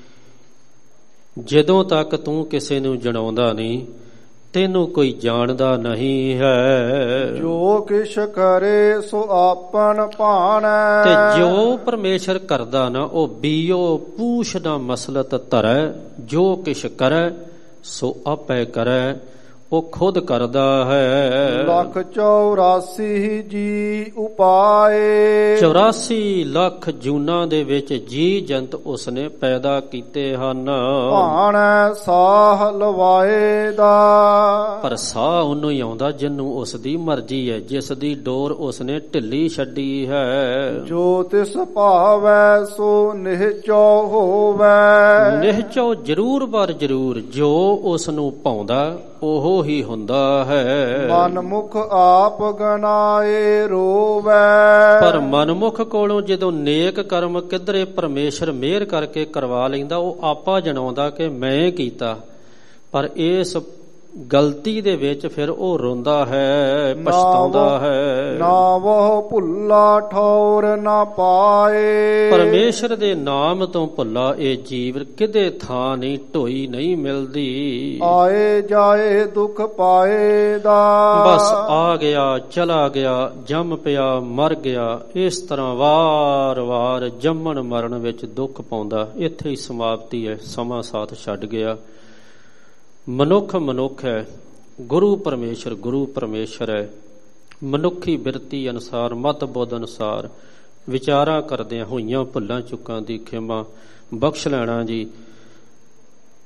ਜਦੋਂ ਤੱਕ ਤੂੰ ਕਿਸੇ ਨੂੰ ਜਣਾਉਂਦਾ ਨਹੀਂ ਤੈਨੂੰ ਕੋਈ ਜਾਣਦਾ ਨਹੀਂ ਹੈ। ਜੋ ਕਿਛ ਕਰੇ ਸੋ ਆਪਨ ਭਾਣੈ। ਤੇ ਜੋ ਪਰਮੇਸ਼ਰ ਕਰਦਾ ਨਾ ਉਹ ਬੀਓ ਪੂਛ ਨਾ ਮਸਲਤ ਧਰੈ। ਜੋ ਕਿਛ ਕਰੈ ਸੋ ਆਪੇ ਕਰੈ, ਉਹ ਖੁਦ ਕਰਦਾ ਹੈ। 184 ਜੀ ਉਪਾਏ। 84 ਲੱਖ ਜੂਨਾਂ ਦੇ ਵਿੱਚ ਜੀ ਜੰਤ ਉਸਨੇ ਪੈਦਾ ਕੀਤੇ ਹਨ। ਭਾਣੈ ਸਾਹ ਲਵਾਏ ਦਾ। ਪਰ ਸਾਹ ਉਹਨੂੰ ਹੀ ਆਉਂਦਾ ਜਿਹਨੂੰ ਉਸ ਦੀ ਮਰਜ਼ੀ ਹੈ, ਜਿਸ ਦੀ ਡੋਰ ਉਸਨੇ ਢਿੱਲੀ ਛੱਡੀ ਹੈ। ਜੋ ਤਿਸ ਭਾਵੈ ਸੋ ਨਿਹਚੋ ਹੋਵੈ। ਨਿਹਚੋ ਜ਼ਰੂਰ ਬਰ ਜ਼ਰੂਰ, ਜੋ ਉਸ ਨੂੰ ਭਾਉਂਦਾ ਉਹ ਹੀ ਹੁੰਦਾ ਹੈ। ਮਨਮੁਖ ਆਪ ਗਨਾਏ ਰੋਵੈ। ਪਰ ਮਨਮੁਖ ਕੋਲੋਂ ਜਦੋਂ ਨੇਕ ਕਰਮ ਕਿਧਰੇ ਪਰਮੇਸ਼ਰ ਮਿਹਰ ਕਰਕੇ ਕਰਵਾ ਲੈਂਦਾ ਉਹ ਆਪਾ ਜਣਾਉਂਦਾ ਕਿ ਮੈਂ ਕੀਤਾ, ਪਰ ਇਸ ਗਲਤੀ ਦੇ ਵਿੱਚ ਫਿਰ ਉਹ ਰੋਂਦਾ ਹੈ, ਪਛਤਾਉਂਦਾ ਹੈ। ਨਾ ਉਹ ਭੁੱਲਾ ਠੌਰ ਨਾ ਪਾਏ। ਪਰਮੇਸ਼ਰ ਦੇ ਨਾਮ ਤੋਂ ਭੁੱਲਾ ਇਹ ਜੀਵ ਕਿਤੇ ਥਾਂ ਨਹੀਂ, ਢੋਈ ਨਹੀਂ ਮਿਲਦੀ। ਆਏ ਜਾਏ ਦੁੱਖ ਪਾਏ ਦਾ। ਬਸ ਆ ਗਿਆ ਚਲਾ ਗਿਆ, ਜੰਮ ਪਿਆ ਮਰ ਗਿਆ, ਇਸ ਤਰ੍ਹਾਂ ਵਾਰ-ਵਾਰ ਜੰਮਣ ਮਰਨ ਵਿੱਚ ਦੁੱਖ ਪਾਉਂਦਾ। ਇੱਥੇ ਹੀ ਸਮਾਪਤੀ ਹੈ, ਸਮਾਂ ਸਾਥ ਛੱਡ ਗਿਆ। ਮਨੁੱਖ ਮਨੁੱਖ ਹੈ, ਗੁਰੂ ਪਰਮੇਸ਼ਰ ਹੈ। ਮਨੁੱਖੀ ਬਿਰਤੀ ਅਨੁਸਾਰ ਮਤ ਬੁੱਧ ਅਨੁਸਾਰ ਵਿਚਾਰਾਂ ਕਰਦਿਆਂ ਹੋਈਆਂ ਭੁੱਲਾਂ ਚੁੱਕਾਂ ਦੀ ਖਿਮਾ ਬਖਸ਼ ਲੈਣਾ ਜੀ।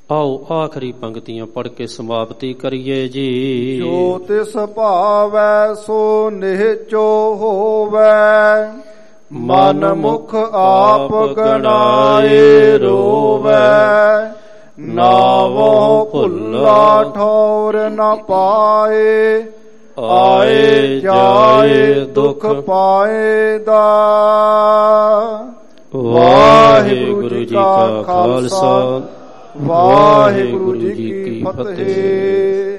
ਆਓ ਆਖਰੀ ਪੰਕਤੀਆਂ ਪੜ੍ਹ ਕੇ ਸਮਾਪਤੀ ਕਰੀਏ ਜੀ। ਜੋ ਤਿਸ ਭਾਵੈ ਸੋ ਨਿਹਚੋ ਹੋਵੈ, ਮਨ ਮੁਖ ਆਪ ਗਣਾਏ ਰੋਵੈ। ਨਾਵੋ ਭੁੱਲਾ ਠੌਰ ਨ ਪਾਏ, ਆਏ ਜਾਏ ਦੁਖ ਪਾਏਦਾ। ਵਾਹਿਗੁਰੂ ਜੀ ਕਾ ਖਾਲਸਾ, ਵਾਹਿਗੁਰੂ ਜੀ ਕੀ ਫਤਿਹ।